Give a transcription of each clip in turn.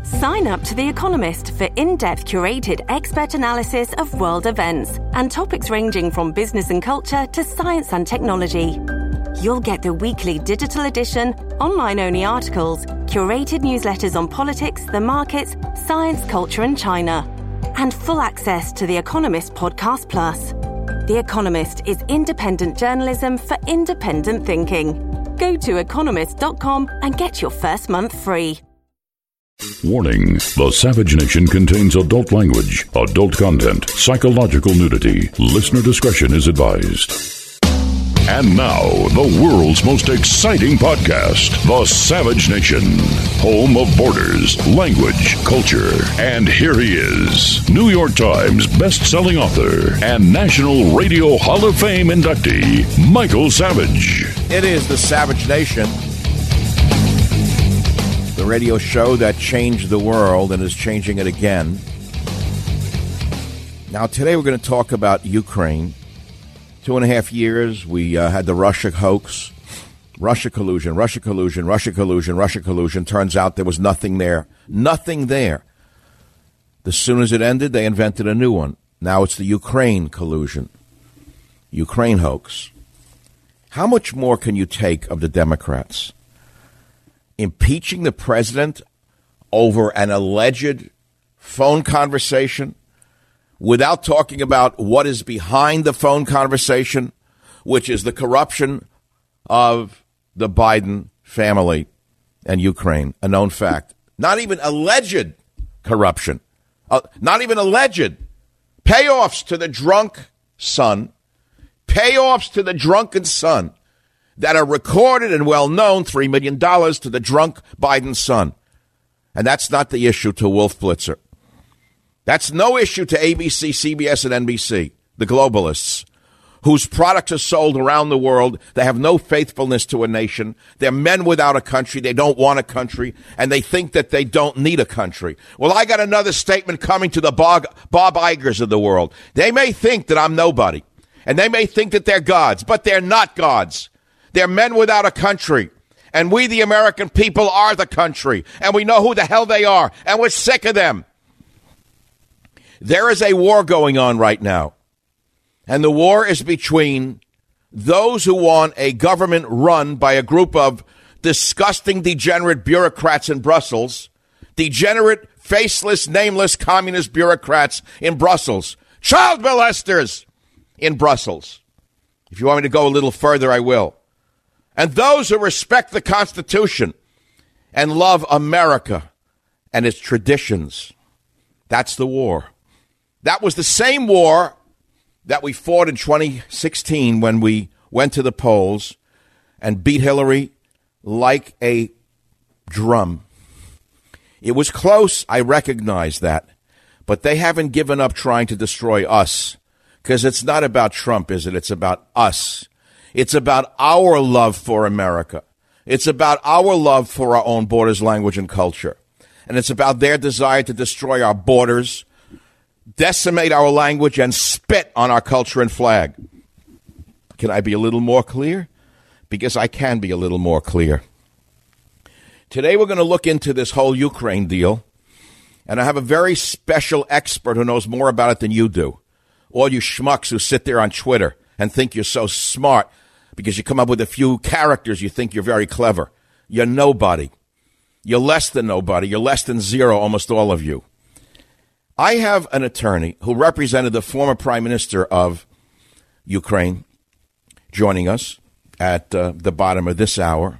Sign up to The Economist for in-depth curated expert analysis of world events and topics ranging from business and culture to science and technology. You'll get the weekly digital edition, online-only articles, curated newsletters on politics, the markets, science, culture and China, and full access to The Economist Podcast Plus. The Economist is independent journalism for independent thinking. Go to economist.com and get your first month free. Warning, the Savage Nation contains adult language, adult content, psychological nudity. Listener discretion is advised. And now, the world's most exciting podcast, The Savage Nation, home of borders, language, culture. And here he is, New York Times best-selling author and National Radio Hall of Fame inductee, Michael Savage. It is The Savage Nation, the radio show that changed the world and is changing it again. Now, today we're going to talk about Ukraine. 2.5 years, we had the Russia hoax, Russia collusion. Turns out there was nothing there. Nothing there. As soon as it ended, they invented a new one. Now it's the Ukraine collusion, Ukraine hoax. How much more can you take of the Democrats? Impeaching the president over an alleged phone conversation without talking about what is behind the phone conversation, which is the corruption of the Biden family and Ukraine, a known fact. Not even alleged corruption, not even alleged. Payoffs to the drunk son, payoffs to the drunken son that are recorded and well-known, $3 million to the drunk Biden son. And that's not the issue to Wolf Blitzer. That's no issue to ABC, CBS, and NBC, the globalists, whose products are sold around the world. They have no faithfulness to a nation. They're men without a country. They don't want a country, and they think that they don't need a country. Well, I got another statement coming to the Bob Igers of the world. They may think that I'm nobody, and they may think that they're gods, but they're not gods. They're men without a country, and we, the American people, are the country, and we know who the hell they are, and we're sick of them. There is a war going on right now, and the war is between those who want a government run by a group of disgusting, degenerate bureaucrats in Brussels, degenerate, faceless, nameless communist bureaucrats in Brussels, child molesters in Brussels. If you want me to go a little further, I will. And those who respect the Constitution and love America and its traditions. That's the war. That was the same war that we fought in 2016 when we went to the polls and beat Hillary like a drum. It was close, I recognize that. But they haven't given up trying to destroy us. Because it's not about Trump, is it? It's about us. It's about our love for America. It's about our love for our own borders, language, and culture. And it's about their desire to destroy our borders, decimate our language, and spit on our culture and flag. Can I be a little more clear? Because I can be a little more clear. Today we're going to look into this whole Ukraine deal. And I have a very special expert who knows more about it than you do. All you schmucks who sit there on Twitter and think you're so smart because you come up with a few characters, you think you're very clever. You're nobody. You're less than nobody. You're less than zero, almost all of you. I have an attorney who represented the former prime minister of Ukraine joining us at the bottom of this hour.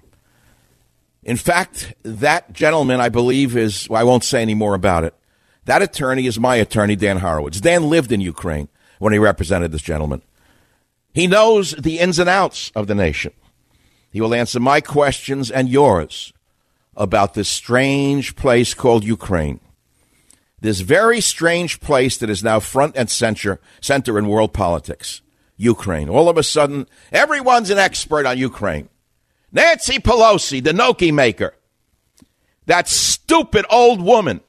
In fact, that gentleman, I believe, is, well, I won't say any more about it. That attorney is my attorney, Dan Horowitz. Dan lived in Ukraine when he represented this gentleman. He knows the ins and outs of the nation. He will answer my questions and yours about this strange place called Ukraine. This very strange place that is now front and center in world politics. Ukraine. All of a sudden, everyone's an expert on Ukraine. Nancy Pelosi, the gnocchi maker. That stupid old woman.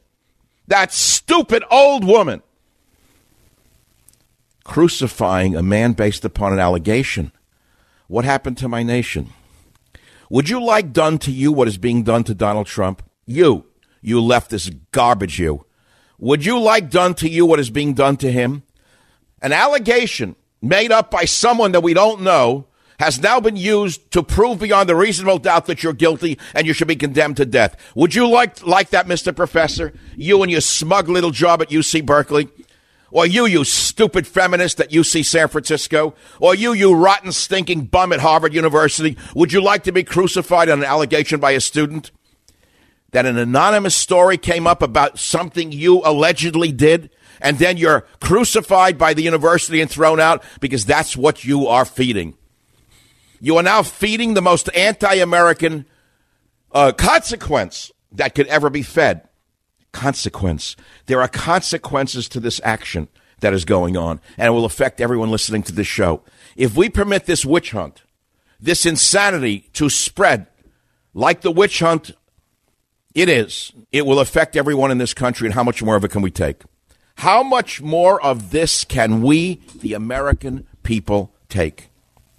Crucifying a man based upon an allegation. What happened to my nation? Would you like done to you what is being done to Donald Trump? You you leftist garbage, you. Would you like done to you what is being done to him? An allegation made up by someone that we don't know has now been used to prove beyond a reasonable doubt that you're guilty and you should be condemned to death. Would you like that, Mr. Professor? You and your smug little job at UC Berkeley? Or you stupid feminist at UC San Francisco? Or you rotten, stinking bum at Harvard University? Would you like to be crucified on an allegation by a student? That an anonymous story came up about something you allegedly did, and then you're crucified by the university and thrown out because that's what you are feeding. You are now feeding the most anti-American consequence that could ever be fed. Consequence. There are consequences to this action that is going on, and it will affect everyone listening to this show. If we permit this witch hunt, this insanity to spread like the witch hunt it will affect everyone in this country, and how much more of it can we take? How much more of this can we, the American people, take?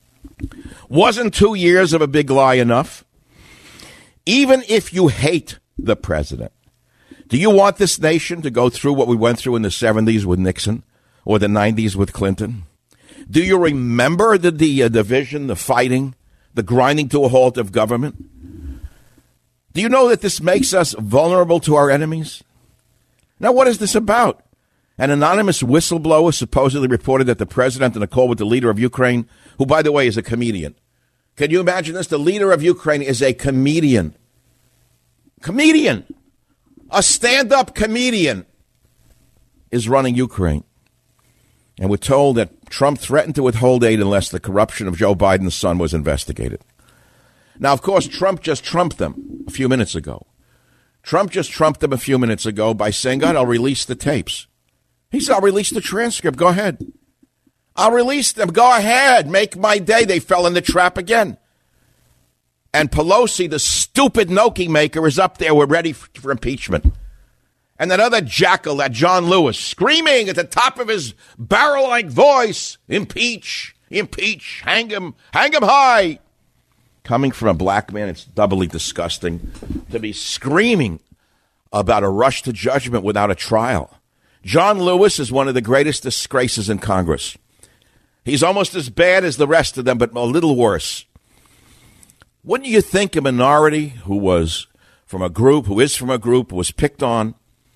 Wasn't 2 years of a big lie enough? Even if you hate the president, do you want this nation to go through what we went through in the 70s with Nixon or the 90s with Clinton? Do you remember the division, the fighting, the grinding to a halt of government? Do you know that this makes us vulnerable to our enemies? Now, what is this about? An anonymous whistleblower supposedly reported that the president, in a call with the leader of Ukraine, who, by the way, is a comedian. Can you imagine this? The leader of Ukraine is a comedian. Comedian. A stand-up comedian is running Ukraine. And we're told that Trump threatened to withhold aid unless the corruption of Joe Biden's son was investigated. Now, of course, Trump just trumped them a few minutes ago. Trump just trumped them a few minutes ago by saying, God, I'll release the tapes. He said, I'll release the transcript. Go ahead. I'll release them. Go ahead. Make my day. They fell in the trap again. And Pelosi, the stupid Noki maker, is up there. We're ready for impeachment. And that other jackal, that John Lewis, screaming at the top of his barrel-like voice, impeach, impeach, hang him high. Coming from a black man, it's doubly disgusting to be screaming about a rush to judgment without a trial. John Lewis is one of the greatest disgraces in Congress. He's almost as bad as the rest of them, but a little worse. Wouldn't you think a minority who is from a group, was picked on,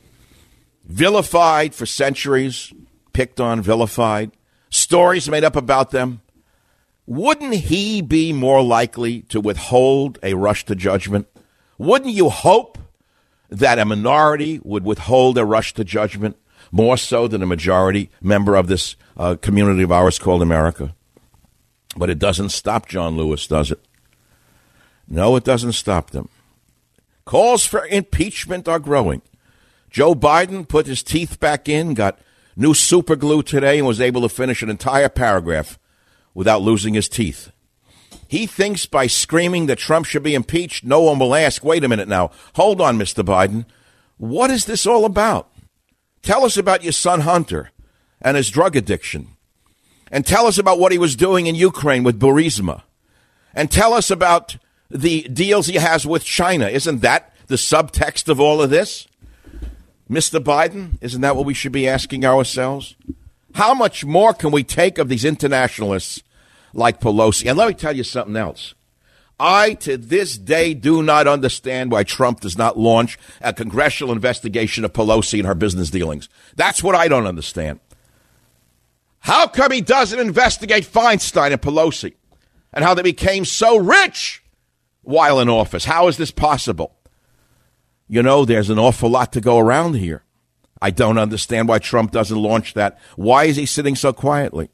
vilified for centuries, picked on, vilified, stories made up about them, wouldn't he be more likely to withhold a rush to judgment? Wouldn't you hope that a minority would withhold a rush to judgment more so than a majority member of this community of ours called America? But it doesn't stop John Lewis, does it? No, it doesn't stop them. Calls for impeachment are growing. Joe Biden put his teeth back in, got new super glue today, and was able to finish an entire paragraph without losing his teeth. He thinks by screaming that Trump should be impeached, no one will ask, wait a minute now, hold on, Mr. Biden, what is this all about? Tell us about your son Hunter and his drug addiction. And tell us about what he was doing in Ukraine with Burisma. And tell us about the deals he has with China. Isn't that the subtext of all of this? Mr. Biden, isn't that what we should be asking ourselves? How much more can we take of these internationalists like Pelosi? And let me tell you something else. I, to this day, do not understand why Trump does not launch a congressional investigation of Pelosi and her business dealings. That's what I don't understand. How come he doesn't investigate Feinstein and Pelosi and how they became so rich while in office? How is this possible? You know, there's an awful lot to go around here. I don't understand why Trump doesn't launch that. Why is he sitting so quietly?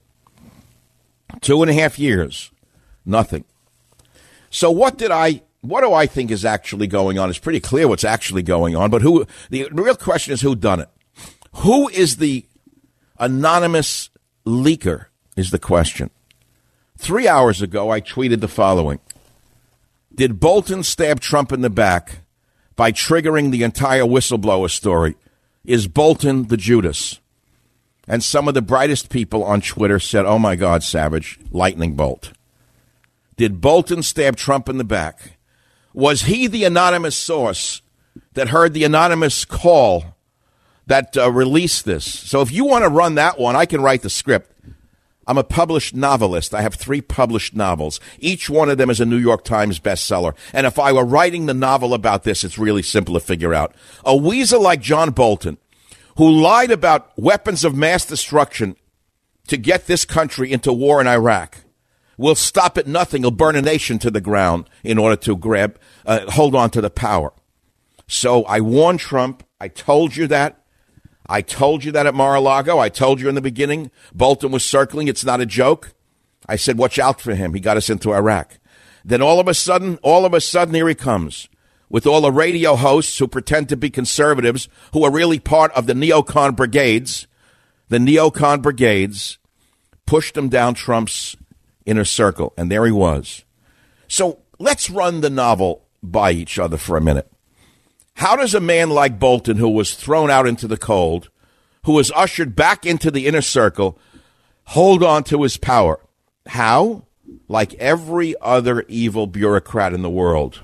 2.5 years, nothing. So what do I think is actually going on? It's pretty clear what's actually going on, but the real question is who done it? Who is the anonymous leaker is the question. 3 hours ago, I tweeted the following. Did Bolton stab Trump in the back by triggering the entire whistleblower story? Is Bolton the Judas? And some of the brightest people on Twitter said, oh, my God, Savage, lightning bolt. Did Bolton stab Trump in the back? Was he the anonymous source that heard the anonymous call that released this. So if you want to run that one, I can write the script. I'm a published novelist. I have 3 published novels. Each one of them is a New York Times bestseller. And if I were writing the novel about this, it's really simple to figure out. A weasel like John Bolton, who lied about weapons of mass destruction to get this country into war in Iraq, will stop at nothing. He'll burn a nation to the ground in order to hold on to the power. So I warned Trump. I told you that. I told you that at Mar-a-Lago. I told you in the beginning, Bolton was circling. It's not a joke. I said, watch out for him. He got us into Iraq. Then all of a sudden, here he comes with all the radio hosts who pretend to be conservatives, who are really part of the neocon brigades. The neocon brigades pushed him down Trump's inner circle, and there he was. So let's run the novel by each other for a minute. How does a man like Bolton, who was thrown out into the cold, who was ushered back into the inner circle, hold on to his power? How? Like every other evil bureaucrat in the world.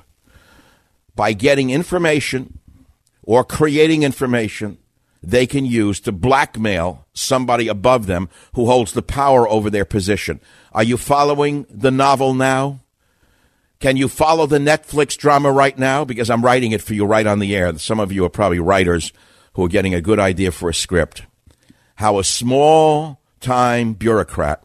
By getting information or creating information they can use to blackmail somebody above them who holds the power over their position. Are you following the novel now? Can you follow the Netflix drama right now? Because I'm writing it for you right on the air. Some of you are probably writers who are getting a good idea for a script. How a small-time bureaucrat,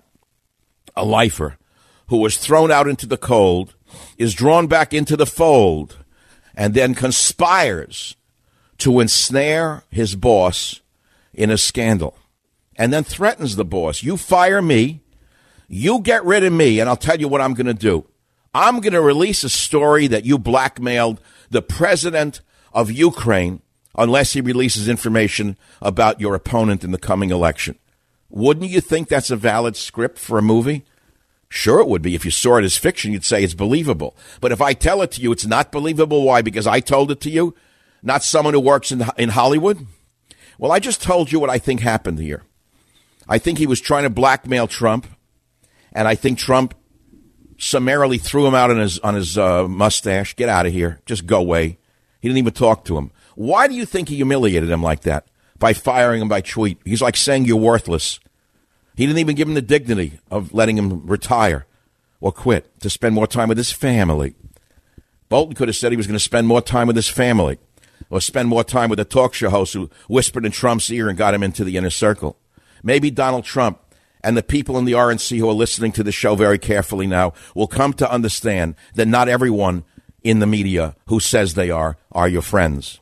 a lifer, who was thrown out into the cold, is drawn back into the fold, and then conspires to ensnare his boss in a scandal, and then threatens the boss. You fire me, you get rid of me, and I'll tell you what I'm going to do. I'm going to release a story that you blackmailed the president of Ukraine unless he releases information about your opponent in the coming election. Wouldn't you think that's a valid script for a movie? Sure it would be. If you saw it as fiction, you'd say it's believable. But if I tell it to you, it's not believable. Why? Because I told it to you, not someone who works in Hollywood? Well, I just told you what I think happened here. I think he was trying to blackmail Trump, and I think Trump summarily threw him out on his mustache. Get out of here. Just go away. He didn't even talk to him. Why do you think he humiliated him like that? By firing him by tweet. He's like saying you're worthless. He didn't even give him the dignity of letting him retire or quit to spend more time with his family. Bolton could have said he was going to spend more time with his family or spend more time with a talk show host who whispered in Trump's ear and got him into the inner circle. Maybe Donald Trump and the people in the RNC who are listening to the show very carefully now will come to understand that not everyone in the media who says they are your friends.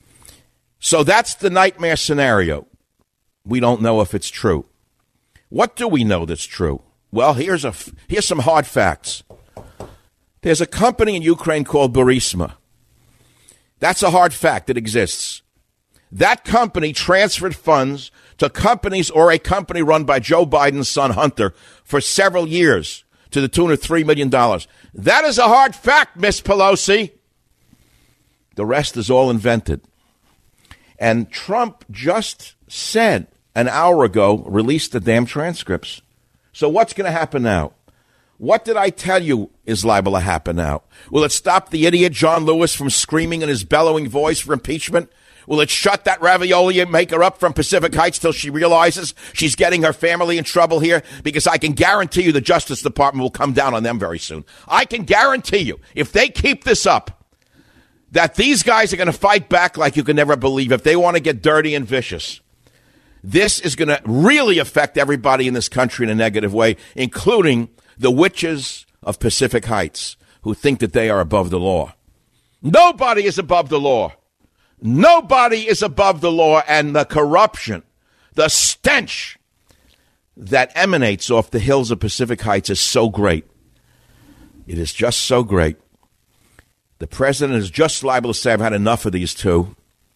So that's the nightmare scenario. We don't know if it's true. What do we know that's true? Well, here's some hard facts. There's a company in Ukraine called Burisma. That's a hard fact that exists. That company transferred funds to companies or a company run by Joe Biden's son, Hunter, for several years to the tune of $3 million. That is a hard fact, Miss Pelosi. The rest is all invented. And Trump just said an hour ago, released the damn transcripts. So what's going to happen now? What did I tell you is liable to happen now? Will it stop the idiot John Lewis from screaming in his bellowing voice for impeachment? Will it shut that ravioli maker up from Pacific Heights till she realizes she's getting her family in trouble here? Because I can guarantee you the Justice Department will come down on them very soon. I can guarantee you, if they keep this up, that these guys are going to fight back like you can never believe if they want to get dirty and vicious. This is going to really affect everybody in this country in a negative way, including the witches of Pacific Heights who think that they are above the law. Nobody is above the law. Nobody is above the law, and the corruption, the stench that emanates off the hills of Pacific Heights is so great. It is just so great. The president is just liable to say, I've had enough of these two.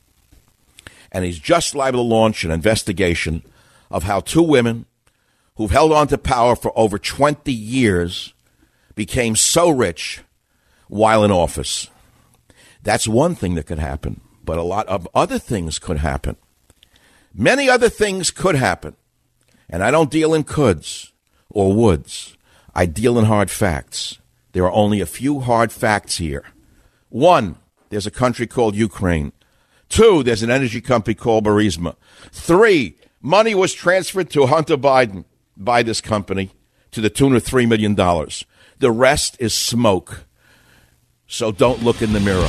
And he's just liable to launch an investigation of how two women who've held on to power for over 20 years became so rich while in office. That's one thing that could happen, but a lot of other things could happen. Many other things could happen. And I don't deal in coulds or woulds. I deal in hard facts. There are only a few hard facts here. One, there's a country called Ukraine. 2, there's an energy company called Burisma. 3, money was transferred to Hunter Biden by this company to the tune of $3 million. The rest is smoke. So don't look in the mirror.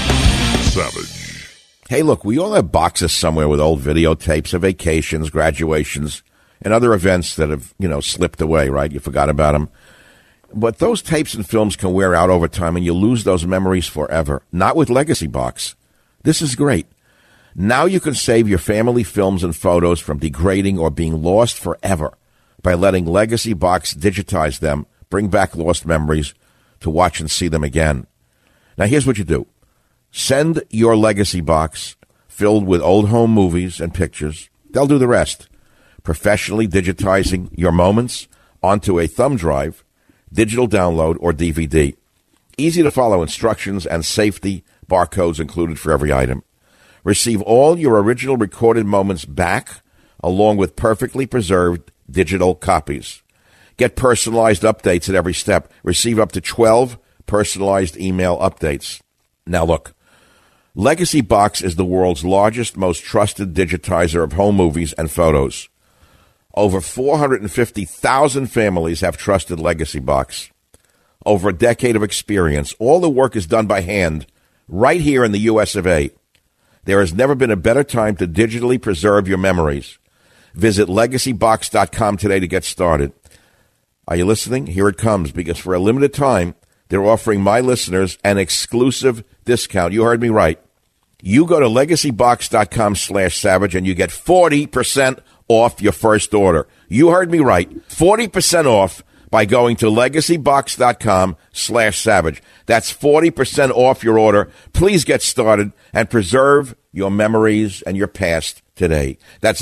Savage. Hey, look, we all have boxes somewhere with old videotapes of vacations, graduations, and other events that have, slipped away, right? You forgot about them. But those tapes and films can wear out over time, and you lose those memories forever. Not with Legacy Box. This is great. Now you can save your family films and photos from degrading or being lost forever by letting Legacy Box digitize them, bring back lost memories to watch and see them again. Now, here's what you do. Send your Legacy Box filled with old home movies and pictures. They'll do the rest. Professionally digitizing your moments onto a thumb drive, digital download, or DVD. Easy to follow instructions and safety barcodes included for every item. Receive all your original recorded moments back, along with perfectly preserved digital copies. Get personalized updates at every step. Receive up to 12 personalized email updates. Now look, Legacy Box is the world's largest, most trusted digitizer of home movies and photos. Over 450,000 families have trusted Legacy Box. Over a decade of experience, all the work is done by hand right here in the U.S. of A. There has never been a better time to digitally preserve your memories. Visit LegacyBox.com today to get started. Are you listening? Here it comes, because for a limited time, they're offering my listeners an exclusive discount. You heard me right. You go to LegacyBox.com/Savage and you get 40% off your first order. You heard me right. 40% off by going to LegacyBox.com/Savage. That's 40% off your order. Please get started and preserve your memories and your past today. That's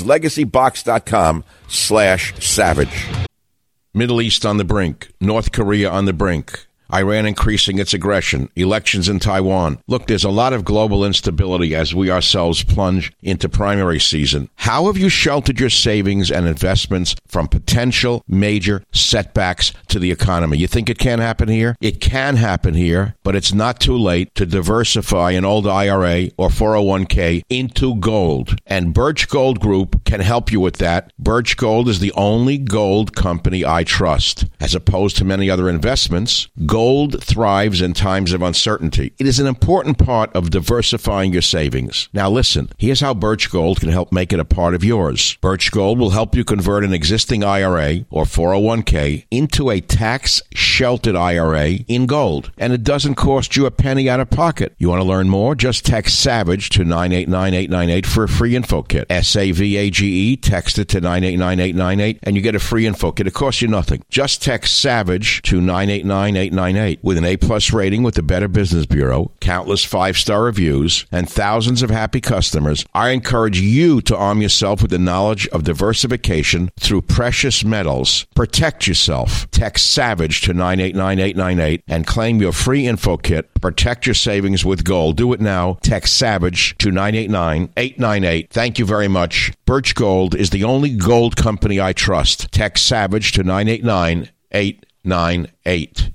LegacyBox.com/Savage. Middle East on the brink. North Korea on the brink. Iran increasing its aggression, elections in Taiwan. Look, there's a lot of global instability as we ourselves plunge into primary season. How have you sheltered your savings and investments from potential major setbacks to the economy? You think it can't happen here? It can happen here, but it's not too late to diversify an old IRA or 401k into gold. And Birch Gold Group can help you with that. Birch Gold is the only gold company I trust. As opposed to many other investments, gold thrives in times of uncertainty. It is an important part of diversifying your savings. Now listen, here's how Birch Gold can help make it a part of yours. Birch Gold will help you convert an existing IRA or 401k into a tax-sheltered IRA in gold. And it doesn't cost you a penny out of pocket. You want to learn more? Just text SAVAGE to 989-898 for a free info kit. SAVAGE, text it to 989-898 and you get a free info kit. It costs you nothing. Just text SAVAGE to 989-898. With an A-plus rating with the Better Business Bureau, countless 5-star reviews, and thousands of happy customers, I encourage you to arm yourself with the knowledge of diversification through precious metals. Protect yourself. Text SAVAGE to 989-898 and claim your free info kit. Protect your savings with gold. Do it now. Text SAVAGE to 989-898. Thank you very much. Birch Gold is the only gold company I trust. Text SAVAGE to 989-898.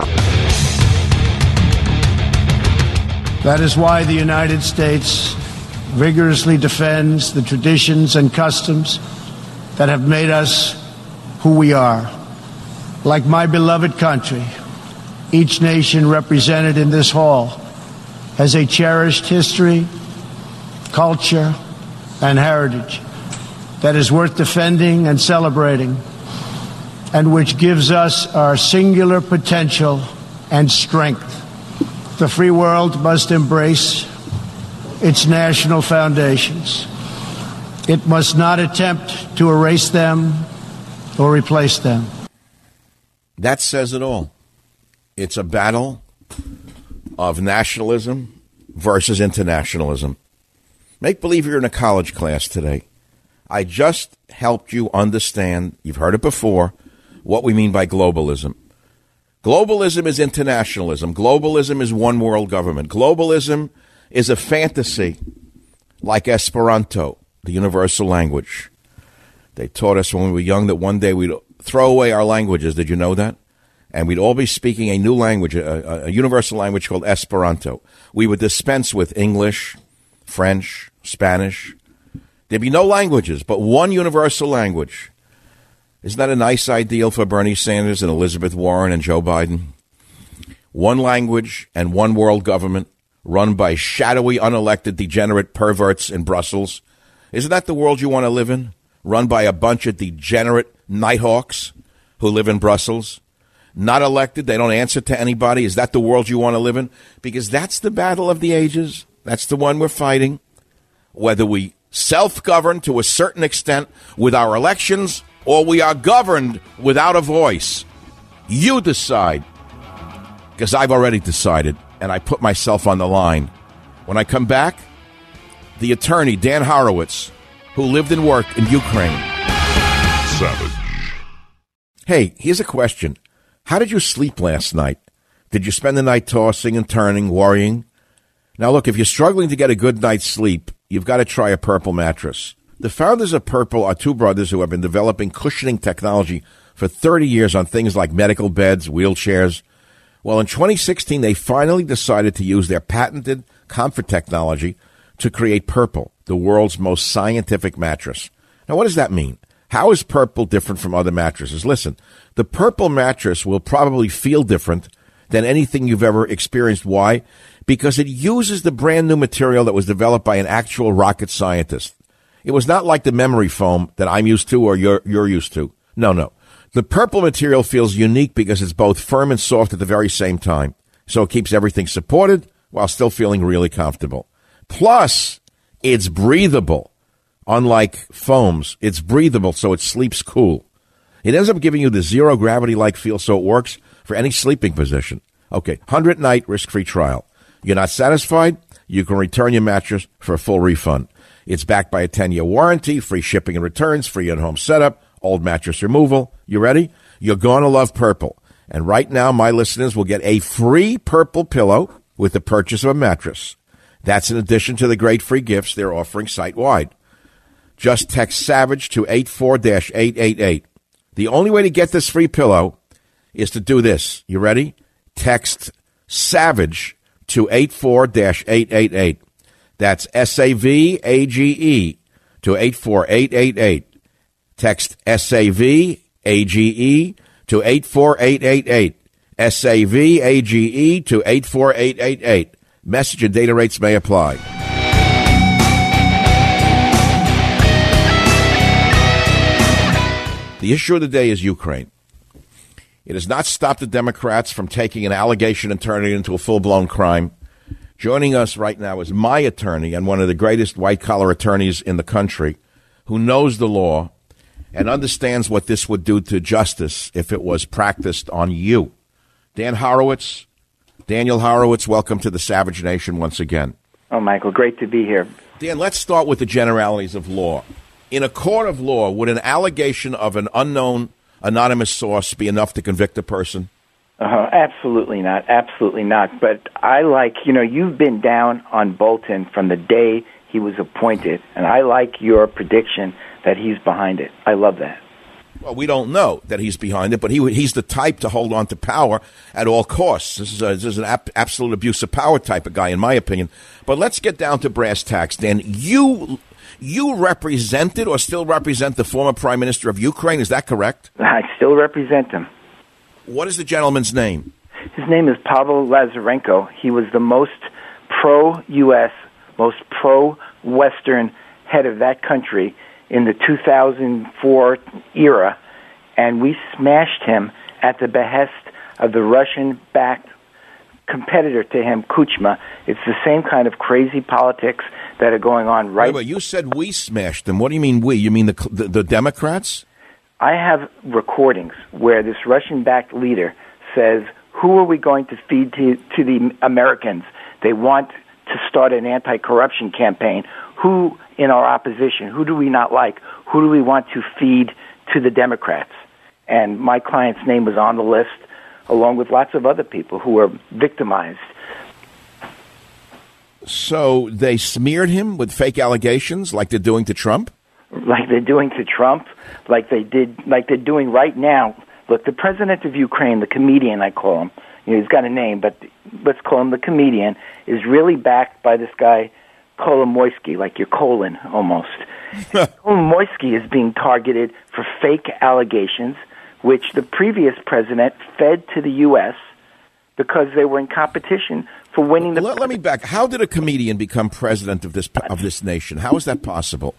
That is why the United States vigorously defends the traditions and customs that have made us who we are. Like my beloved country, each nation represented in this hall has a cherished history, culture, and heritage that is worth defending and celebrating, and which gives us our singular potential and strength. The free world must embrace its national foundations. It must not attempt to erase them or replace them. That says it all. It's a battle of nationalism versus internationalism. Make believe you're in a college class today. I just helped you understand, you've heard it before, what we mean by globalism. Globalism is internationalism. Globalism is one world government. Globalism is a fantasy like Esperanto, the universal language. They taught us when we were young that one day we'd throw away our languages. Did you know that? and we'd all be speaking a new language, a universal language called Esperanto. We would dispense with English, French, Spanish. There'd be no languages, but one universal language. Isn't that a nice ideal for Bernie Sanders and Elizabeth Warren and Joe Biden? One language and one world government run by shadowy, unelected, degenerate perverts in Brussels. Isn't that the world you want to live in? Run by a bunch of degenerate nighthawks who live in Brussels? Not elected, they don't answer to anybody. Is that the world you want to live in? Because that's the battle of the ages. That's the one we're fighting. Whether we self-govern to a certain extent with our elections or we are governed without a voice. You decide. Because I've already decided, and I put myself on the line. When I come back, the attorney, Dan Horowitz, who lived and worked in Ukraine. Savage. Hey, here's a question. How did you sleep last night? Did you spend the night tossing and turning, worrying? Now, look, if you're struggling to get a good night's sleep, you've got to try a Purple mattress. The founders of Purple are two brothers who have been developing cushioning technology for 30 years on things like medical beds, wheelchairs. Well, in 2016, they finally decided to use their patented comfort technology to create Purple, the world's most scientific mattress. Now, what does that mean? How is Purple different from other mattresses? Listen, the Purple mattress will probably feel different than anything you've ever experienced. Why? Because it uses the brand new material that was developed by an actual rocket scientist. It was not like the memory foam that I'm used to or you're used to. No. The Purple material feels unique because it's both firm and soft at the very same time. So it keeps everything supported while still feeling really comfortable. Plus, it's breathable. Unlike foams, it's breathable, so it sleeps cool. It ends up giving you the zero gravity-like feel, so it works for any sleeping position. Okay, 100-night risk-free trial. You're not satisfied? You can return your mattress for a full refund. It's backed by a 10-year warranty, free shipping and returns, free in-home setup, old mattress removal. You ready? You're going to love Purple. And right now, my listeners will get a free Purple pillow with the purchase of a mattress. That's in addition to the great free gifts they're offering site-wide. Just text SAVAGE to 84-888. The only way to get this free pillow is to do this. You ready? Text SAVAGE to 84-888. That's SAVAGE to 84888. Text SAVAGE to 84888. SAVAGE to 84888. Message and data rates may apply. The issue of the day is Ukraine. It has not stopped the Democrats from taking an allegation and turning it into a full-blown crime. Joining us right now is my attorney and one of the greatest white-collar attorneys in the country who knows the law and understands what this would do to justice if it was practiced on you. Dan Horowitz. Daniel Horowitz, welcome to the Savage Nation once again. Oh, Michael, great to be here. Dan, let's start with the generalities of law. In a court of law, would an allegation of an unknown anonymous source be enough to convict a person? Absolutely not. Absolutely not. But you've been down on Bolton from the day he was appointed, and I like your prediction that he's behind it. I love that. Well, we don't know that he's behind it, but he's the type to hold on to power at all costs. This is an absolute abuse of power type of guy, in my opinion. But let's get down to brass tacks, Dan. You represented or still represent the former Prime Minister of Ukraine, is that correct? I still represent him. What is the gentleman's name? His name is Pavel Lazarenko. He was the most pro-U.S., most pro-Western head of that country in the 2004 era, and we smashed him at the behest of the Russian-backed competitor to him, Kuchma. It's the same kind of crazy politics that are going on right. Wait, you said we smashed them. What do you mean we? You mean the Democrats? I have recordings where this Russian-backed leader says, who are we going to feed to the Americans? They want to start an anti-corruption campaign. Who in our opposition, who do we not like? Who do we want to feed to the Democrats? And my client's name was on the list, along with lots of other people who were victimized. So they smeared him with fake allegations like they're doing to Trump? Like they're doing to Trump, like they're doing right now Look, the president of Ukraine, the comedian, I call him, he's got a name, but let's call him the comedian, is really backed by this guy, Kolomoisky, like your colon almost. Kolomoisky is being targeted for fake allegations, which the previous president fed to the U.S. because they were in competition for winning the... Let me back. How did a comedian become president of this nation? How is that possible?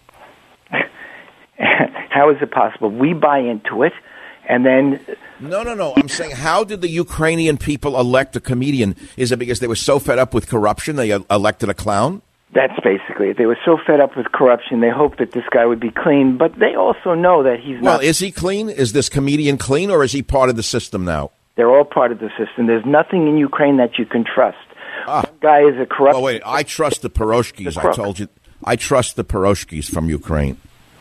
How is it possible? We buy into it, and then... No. I'm saying, how did the Ukrainian people elect a comedian? Is it because they were so fed up with corruption they elected a clown? That's basically it. They were so fed up with corruption, they hoped that this guy would be clean, but they also know that he's not... Well, is he clean? Is this comedian clean, or is he part of the system now? They're all part of the system. There's nothing in Ukraine that you can trust. One guy is a corrupt... Well, wait, I trust the Poroshkis. I told you. I trust the Poroshkis from Ukraine.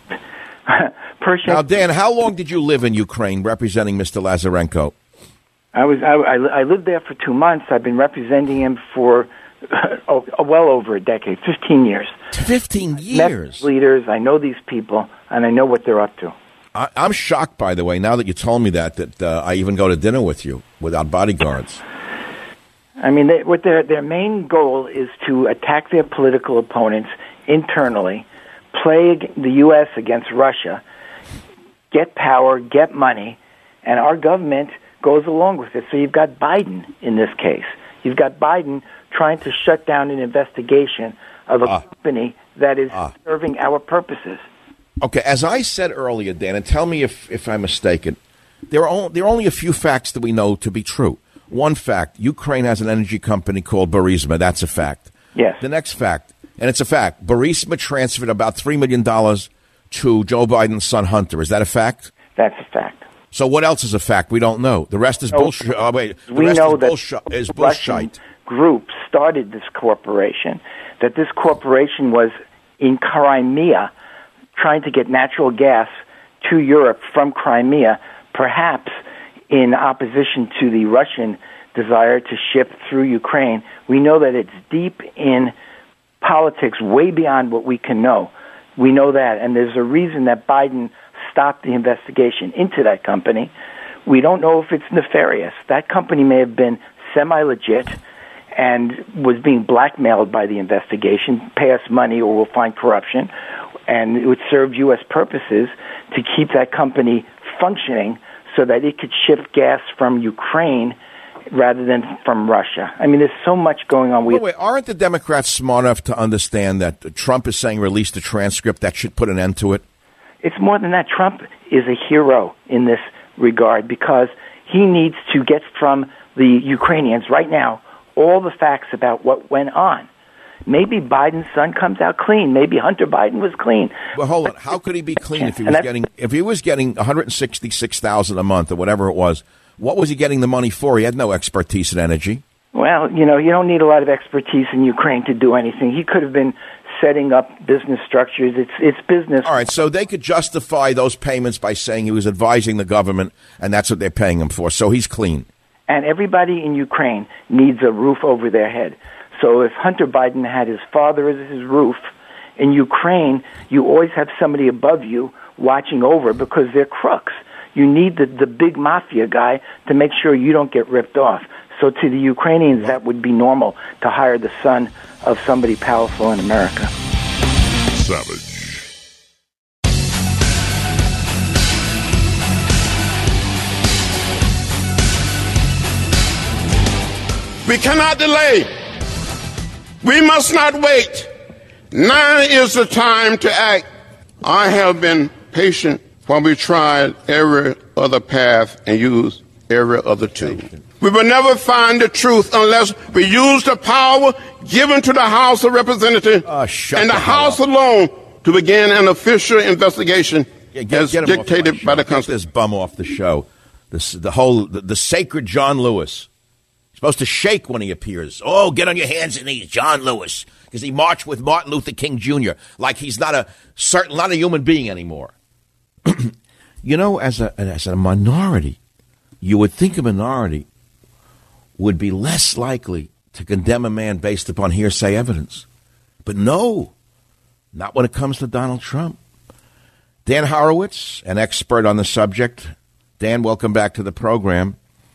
Now, Dan, how long did you live in Ukraine representing Mr. Lazarenko? I lived there for 2 months. I've been representing him for well over a decade, 15 years. 15 years? Met leaders, I know these people, and I know what they're up to. I'm shocked, by the way, now that you told me that I even go to dinner with you without bodyguards. I mean, what their main goal is to attack their political opponents internally, play the U.S. against Russia, get power, get money, and our government goes along with it. So you've got Biden in this case. You've got Biden trying to shut down an investigation of a company that is serving our purposes. Okay, as I said earlier, Dan, and tell me if I'm mistaken, there are only a few facts that we know to be true. One fact, Ukraine has an energy company called Burisma. That's a fact. Yes. The next fact, and it's a fact, Burisma transferred about $3 million to Joe Biden's son, Hunter. Is that a fact? That's a fact. So what else is a fact? We don't know. The rest is bullshit. The rest is bullshit. Russian group started this corporation, that this corporation was in Crimea trying to get natural gas to Europe from Crimea, perhaps in opposition to the Russian desire to ship through Ukraine. We know that it's deep in politics, way beyond what we can know. We know that, and there's a reason that Biden stopped the investigation into that company. We don't know if it's nefarious. That company may have been semi-legit and was being blackmailed by the investigation, pay us money or we'll find corruption, and it would serve U.S. purposes to keep that company functioning so that it could ship gas from Ukraine rather than from Russia. I mean, there's so much going on. Wait, aren't the Democrats smart enough to understand that Trump is saying release the transcript? That should put an end to it? It's more than that. Trump is a hero in this regard because he needs to get from the Ukrainians right now all the facts about what went on. Maybe Biden's son comes out clean. Maybe Hunter Biden was clean. Well, hold on. How could he be clean if he was getting $166,000 a month or whatever it was? What was he getting the money for? He had no expertise in energy. Well, you don't need a lot of expertise in Ukraine to do anything. He could have been setting up business structures. It's business. All right, so they could justify those payments by saying he was advising the government, and that's what they're paying him for. So he's clean. And everybody in Ukraine needs a roof over their head. So if Hunter Biden had his father as his roof, in Ukraine, you always have somebody above you watching over because they're crooks. You need the big mafia guy to make sure you don't get ripped off. So to the Ukrainians, that would be normal to hire the son of somebody powerful in America. Savage. We cannot delay. We must not wait. Now is the time to act. I have been patient while we tried every other path and used every other tool. We will never find the truth unless we use the power given to the House of Representatives and the House alone to begin an official investigation as dictated by the Constitution. Get this bum off the show. The sacred John Lewis. Supposed to shake when he appears. Oh, get on your hands and knees, John Lewis, because he marched with Martin Luther King Jr. like he's not a human being anymore. As a minority, you would think a minority would be less likely to condemn a man based upon hearsay evidence. But no, not when it comes to Donald Trump. Dan Horowitz, an expert on the subject, Dan, welcome back to the program.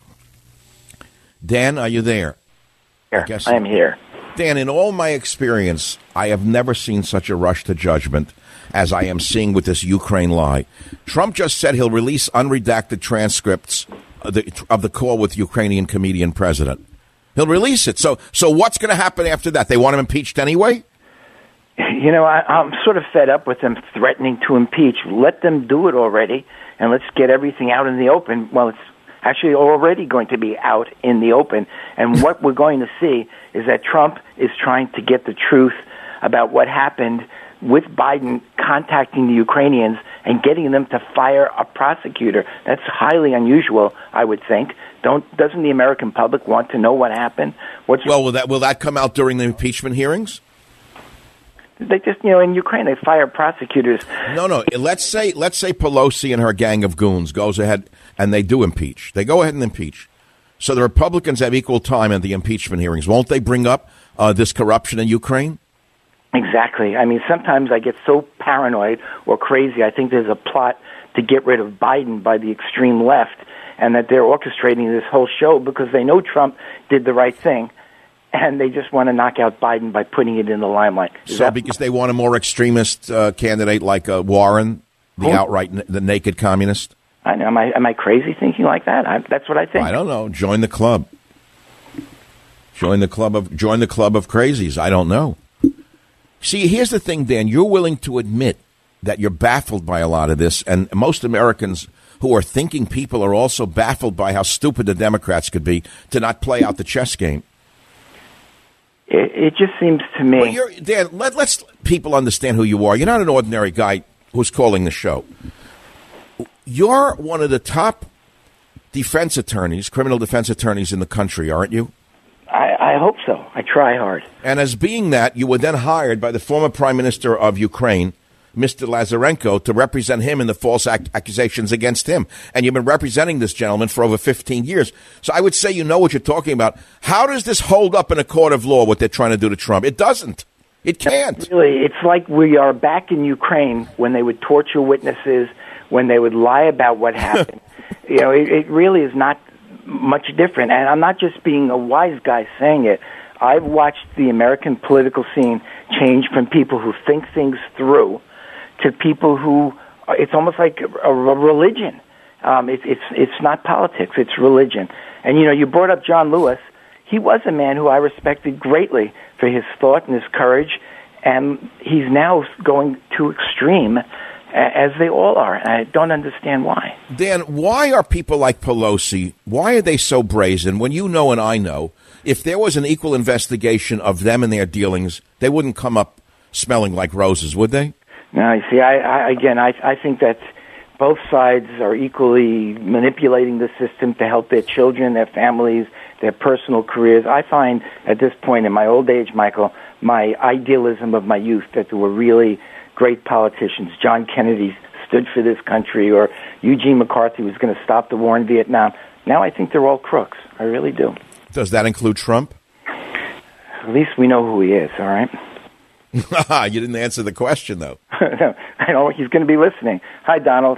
Dan, are you there? I am here. Dan, in all my experience, I have never seen such a rush to judgment as I am seeing with this Ukraine lie. Trump just said he'll release unredacted transcripts of the call with Ukrainian comedian president. He'll release it. So what's going to happen after that? They want him impeached anyway? You know, I'm sort of fed up with them threatening to impeach. Let them do it already, and let's get everything out in the open. Well, it's actually already going to be out in the open. And what we're going to see is that Trump is trying to get the truth about what happened with Biden contacting the Ukrainians and getting them to fire a prosecutor. That's highly unusual, I would think. Doesn't the American public want to know what happened? Will that come out during the impeachment hearings? They just, in Ukraine, they fire prosecutors. No. Let's say Pelosi and her gang of goons goes ahead and they do impeach. They go ahead and impeach. So the Republicans have equal time in the impeachment hearings. Won't they bring up this corruption in Ukraine? Exactly. I mean, sometimes I get so paranoid or crazy. I think there's a plot to get rid of Biden by the extreme left, and that they're orchestrating this whole show because they know Trump did the right thing, and they just want to knock out Biden by putting it in the limelight. Because they want a more extremist candidate like Warren, the naked communist? I know. Am I crazy thinking like that? That's what I think. I don't know. Join the club. Join the club of crazies. I don't know. See, here's the thing, Dan. You're willing to admit that you're baffled by a lot of this, and most Americans who are thinking people are also baffled by how stupid the Democrats could be to not play out the chess game. It just seems to me... Well, Dan, let's people understand who you are. You're not an ordinary guy who's calling the show. You're one of the top defense attorneys, criminal defense attorneys in the country, aren't you? I hope so. I try hard. And as being that, you were then hired by the former Prime Minister of Ukraine, Mr. Lazarenko, to represent him in the false accusations against him. And you've been representing this gentleman for over 15 years. So I would say you know what you're talking about. How does this hold up in a court of law, what they're trying to do to Trump? It doesn't. It can't. Really, it's like we are back in Ukraine when they would torture witnesses, when they would lie about what happened. It really is not much different. And I'm not just being a wise guy saying it. I've watched the American political scene change from people who think things through to people who, it's almost like a religion. It's not politics, it's religion. And, you brought up John Lewis. He was a man who I respected greatly for his thought and his courage, and he's now going to extreme, as they all are, and I don't understand why. Dan, why are people like Pelosi, why are they so brazen when you know and I know if there was an equal investigation of them and their dealings, they wouldn't come up smelling like roses, would they? No, you see, I think that both sides are equally manipulating the system to help their children, their families, their personal careers. I find at this point in my old age, Michael, my idealism of my youth, that there were really great politicians. John Kennedy stood for this country, or Eugene McCarthy was going to stop the war in Vietnam. Now I think they're all crooks. I really do. Does that include Trump? At least we know who he is, all right? You didn't answer the question, though. No, I know he's going to be listening. Hi, Donald.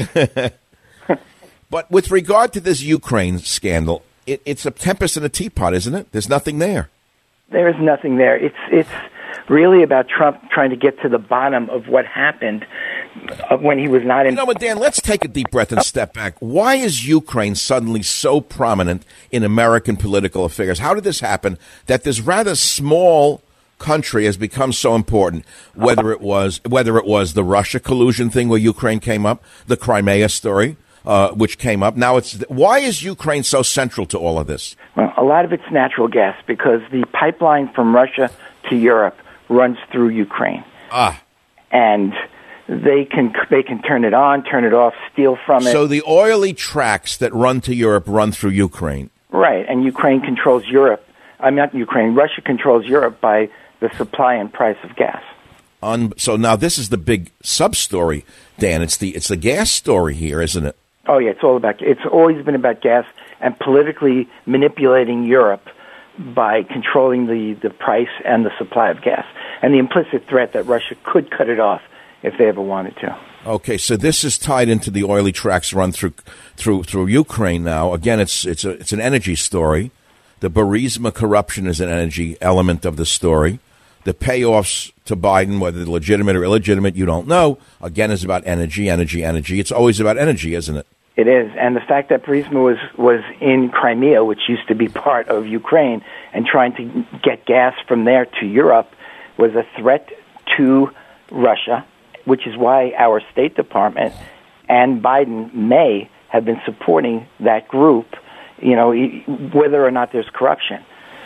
But with regard to this Ukraine scandal, it's a tempest in a teapot, isn't it? There's nothing there. There is nothing there. It's really about Trump trying to get to the bottom of what happened when he was not in... But Dan, let's take a deep breath and step back. Why is Ukraine suddenly so prominent in American political affairs? How did this happen that this rather small country has become so important? Whether it was the Russia collusion thing where Ukraine came up, the Crimea story, which came up. Now why is Ukraine so central to all of this? Well, a lot of it's natural gas, because the pipeline from Russia to Europe runs through Ukraine. And they can turn it on, turn it off, steal from it. So the oily tracks that run to Europe run through Ukraine. Right, and Ukraine controls Europe. Not Ukraine. Russia controls Europe by the supply and price of gas. So now this is the big sub-story, Dan. It's the gas story here, isn't it? Oh, yeah, it's always been about gas and politically manipulating Europe by controlling the price and the supply of gas, and the implicit threat that Russia could cut it off if they ever wanted to. Okay, so this is tied into the oily tracks run through Ukraine now. Again, it's an energy story. The Burisma corruption is an energy element of the story. The payoffs to Biden, whether they're legitimate or illegitimate, you don't know. Again, is about energy. It's always about energy, isn't it? It is, and the fact that Burisma was in Crimea, which used to be part of Ukraine, and trying to get gas from there to Europe was a threat to Russia, which is why our State Department and Biden may have been supporting that group, whether or not there's corruption.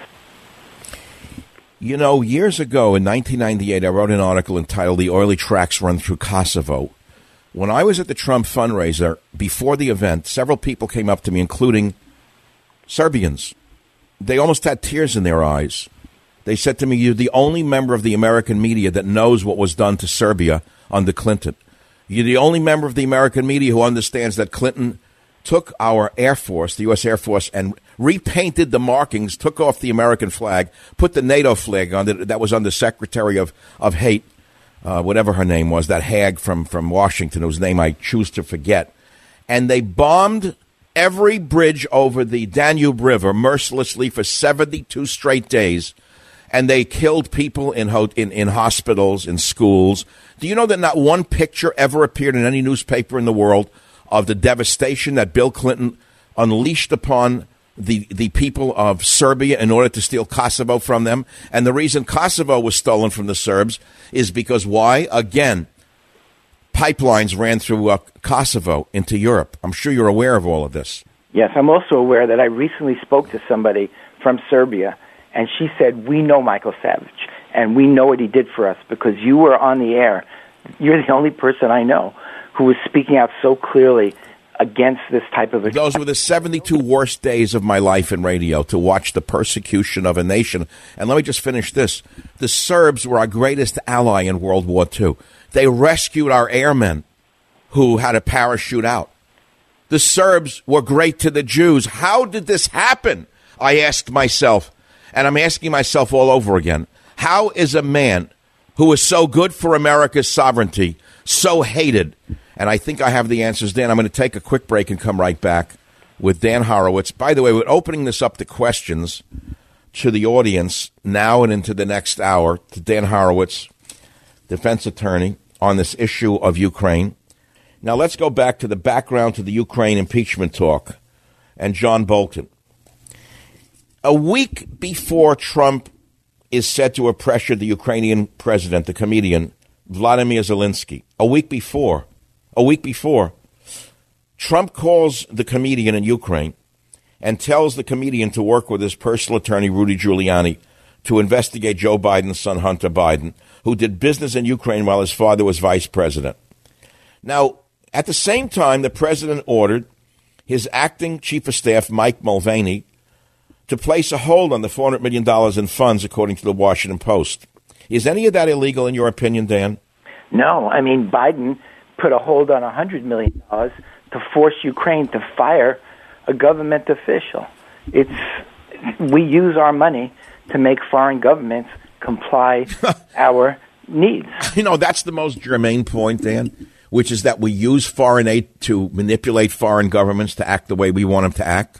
Years ago in 1998, I wrote an article entitled "The Oily Tracks Run Through Kosovo." When I was at the Trump fundraiser, before the event, several people came up to me, including Serbians. They almost had tears in their eyes. They said to me, "You're the only member of the American media that knows what was done to Serbia under Clinton. You're the only member of the American media who understands that Clinton took our Air Force, the U.S. Air Force, and repainted the markings, took off the American flag, put the NATO flag on it that was under Secretary of Hate, whatever her name was, that hag from Washington, whose name I choose to forget. And they bombed every bridge over the Danube River mercilessly for 72 straight days. And they killed people in hospitals, in schools. Do you know that not one picture ever appeared in any newspaper in the world of the devastation that Bill Clinton unleashed upon the people of Serbia in order to steal Kosovo from them? And the reason Kosovo was stolen from the Serbs is because why? Again, pipelines ran through Kosovo into Europe. I'm sure you're aware of all of this. Yes, I'm also aware that I recently spoke to somebody from Serbia, and she said, "We know Michael Savage, and we know what he did for us because you were on the air. You're the only person I know who was speaking out so clearly against this type of... Those were the 72 worst days of my life in radio, to watch the persecution of a nation. And let me just finish this. The Serbs were our greatest ally in World War II. They rescued our airmen who had a parachute out. The Serbs were great to the Jews. How did this happen? I asked myself, and I'm asking myself all over again. How is a man who is so good for America's sovereignty so hated? And I think I have the answers, Dan. I'm going to take a quick break and come right back with Dan Horowitz. By the way, we're opening this up to questions to the audience now and into the next hour, to Dan Horowitz, defense attorney, on this issue of Ukraine. Now, let's go back to the background to the Ukraine impeachment talk and John Bolton. A week before Trump is said to have pressured the Ukrainian president, the comedian, Vladimir Zelensky, a week before, Trump calls the comedian in Ukraine and tells the comedian to work with his personal attorney, Rudy Giuliani, to investigate Joe Biden's son, Hunter Biden, who did business in Ukraine while his father was vice president. Now, at the same time, the president ordered his acting chief of staff, Mike Mulvaney, to place a hold on the $400 million in funds, according to the Washington Post. Is any of that illegal in your opinion, Dan? No. I mean, Biden put a hold on $100 million to force Ukraine to fire a government official. We use our money to make foreign governments comply our needs. That's the most germane point, Dan, which is that we use foreign aid to manipulate foreign governments to act the way we want them to act.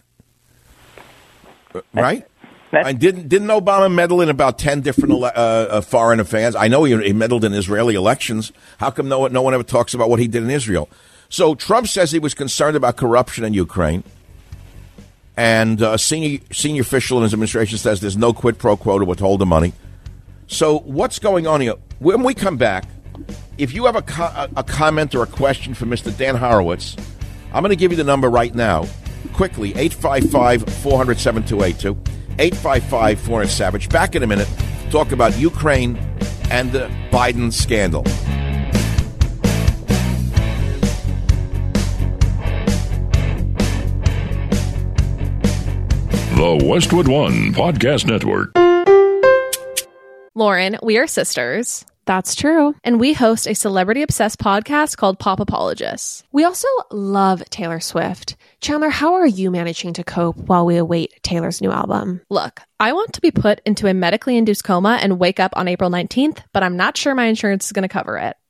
Right? Didn't Obama meddle in about 10 different foreign affairs? I know he meddled in Israeli elections. How come no one ever talks about what he did in Israel? So Trump says he was concerned about corruption in Ukraine. And a senior official in his administration says there's no quid pro quo to withhold the money. So what's going on here? When we come back, if you have a comment or a question for Mr. Dan Horowitz, I'm going to give you the number right now. Quickly, 855-400-7282. 855-400-SAVAGE. Back in a minute, talk about Ukraine and the Biden scandal. The Westwood One Podcast Network. Lauren, we are sisters. That's true. And we host a celebrity-obsessed podcast called Pop Apologists. We also love Taylor Swift. Chandler, how are you managing to cope while we await Taylor's new album? Look, I want to be put into a medically induced coma and wake up on April 19th, but I'm not sure my insurance is going to cover it.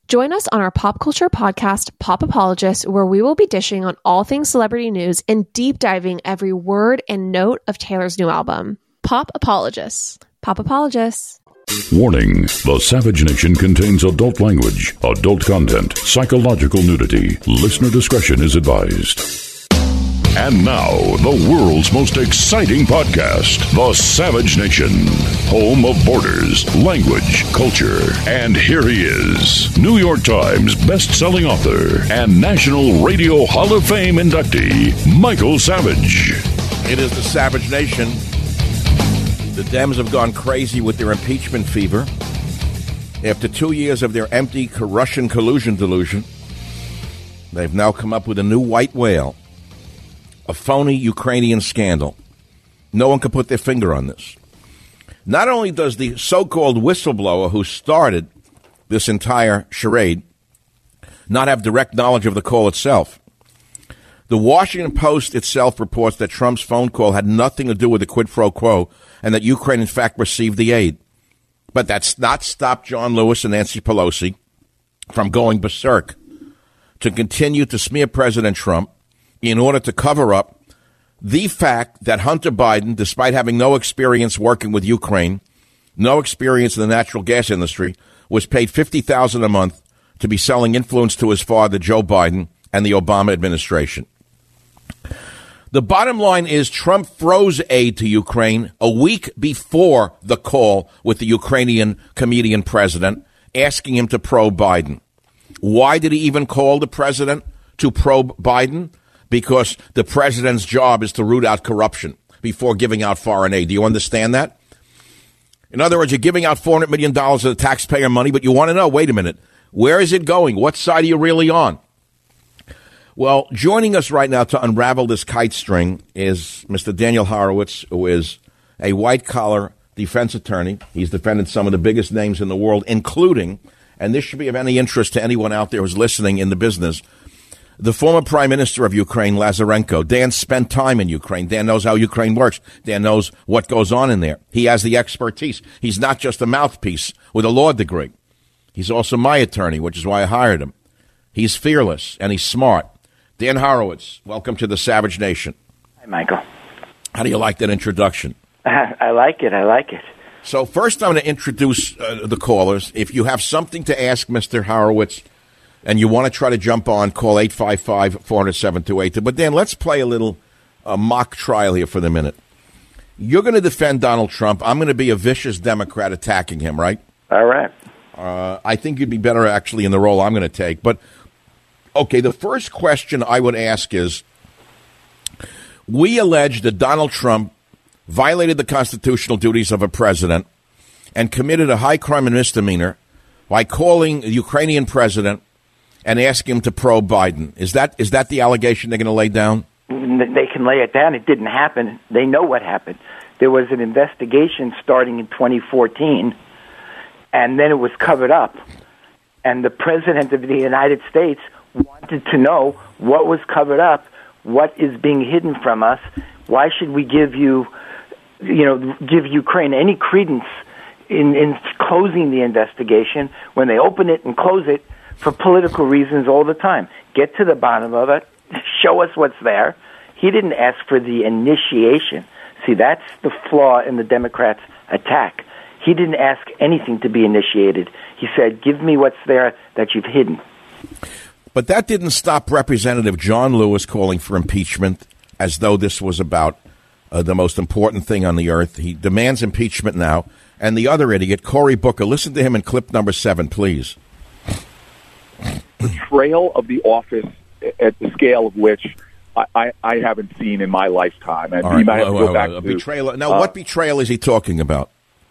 Join us on our pop culture podcast, Pop Apologists, where we will be dishing on all things celebrity news and deep diving every word and note of Taylor's new album. Pop Apologists. Pop Apologists. Warning: the Savage Nation contains adult language, adult content, psychological nudity. Listener discretion is advised. And now, the world's most exciting podcast, The Savage Nation, home of borders, language, culture. And here he is, New York Times best-selling author and National Radio Hall of Fame inductee, Michael Savage. It is The Savage Nation. The Dems have gone crazy with their impeachment fever. After 2 years of their empty Russian collusion delusion, they've now come up with a new white whale. A phony Ukrainian scandal. No one can put their finger on this. Not only does the so-called whistleblower who started this entire charade not have direct knowledge of the call itself, the Washington Post itself reports that Trump's phone call had nothing to do with the quid pro quo and that Ukraine, in fact, received the aid. But that's not stopped John Lewis and Nancy Pelosi from going berserk to continue to smear President Trump in order to cover up the fact that Hunter Biden, despite having no experience working with Ukraine, no experience in the natural gas industry, was paid $50,000 a month to be selling influence to his father, Joe Biden, and the Obama administration. The bottom line is Trump froze aid to Ukraine a week before the call with the Ukrainian comedian president, asking him to probe Biden. Why did he even call the president to probe Biden? Because the president's job is to root out corruption before giving out foreign aid. Do you understand that? In other words, you're giving out $400 million of the taxpayer money, but you want to know, wait a minute, where is it going? What side are you really on? Well, joining us right now to unravel this kite string is Mr. Daniel Horowitz, who is a white-collar defense attorney. He's defended some of the biggest names in the world, including, and this should be of any interest to anyone out there who's listening in the business, the former prime minister of Ukraine, Lazarenko. Dan spent time in Ukraine. Dan knows how Ukraine works. Dan knows what goes on in there. He has the expertise. He's not just a mouthpiece with a law degree. He's also my attorney, which is why I hired him. He's fearless and he's smart. Dan Horowitz, welcome to the Savage Nation. Hi, Michael. How do you like that introduction? I like it. I like it. So first I'm going to introduce the callers. If you have something to ask Mr. Horowitz, and you want to try to jump on, call 855-400-7282. But, Dan, let's play a little mock trial here for the minute. You're going to defend Donald Trump. I'm going to be a vicious Democrat attacking him, right? All right. I think you'd be better, actually, in the role I'm going to take. But, okay, the first question I would ask is, we allege that Donald Trump violated the constitutional duties of a president and committed a high crime and misdemeanor by calling the Ukrainian president and ask him to probe Biden. Is that the allegation they're going to lay down? They can lay it down. It didn't happen. They know what happened. There was an investigation starting in 2014, and then it was covered up. And the President of the United States wanted to know what was covered up, what is being hidden from us. Why should we give Ukraine any credence in closing the investigation when they open it and close it for political reasons all the time? Get to the bottom of it. Show us what's there. He didn't ask for the initiation. See, that's the flaw in the Democrats' attack. He didn't ask anything to be initiated. He said, give me what's there that you've hidden. But that didn't stop Representative John Lewis calling for impeachment as though this was about the most important thing on the earth. He demands impeachment now. And the other idiot, Cory Booker, listen to him in clip number 7, please. Betrayal of the office at the scale of which I haven't seen in my lifetime. And right. You might have to go back to betrayal. Now, what betrayal is he talking about?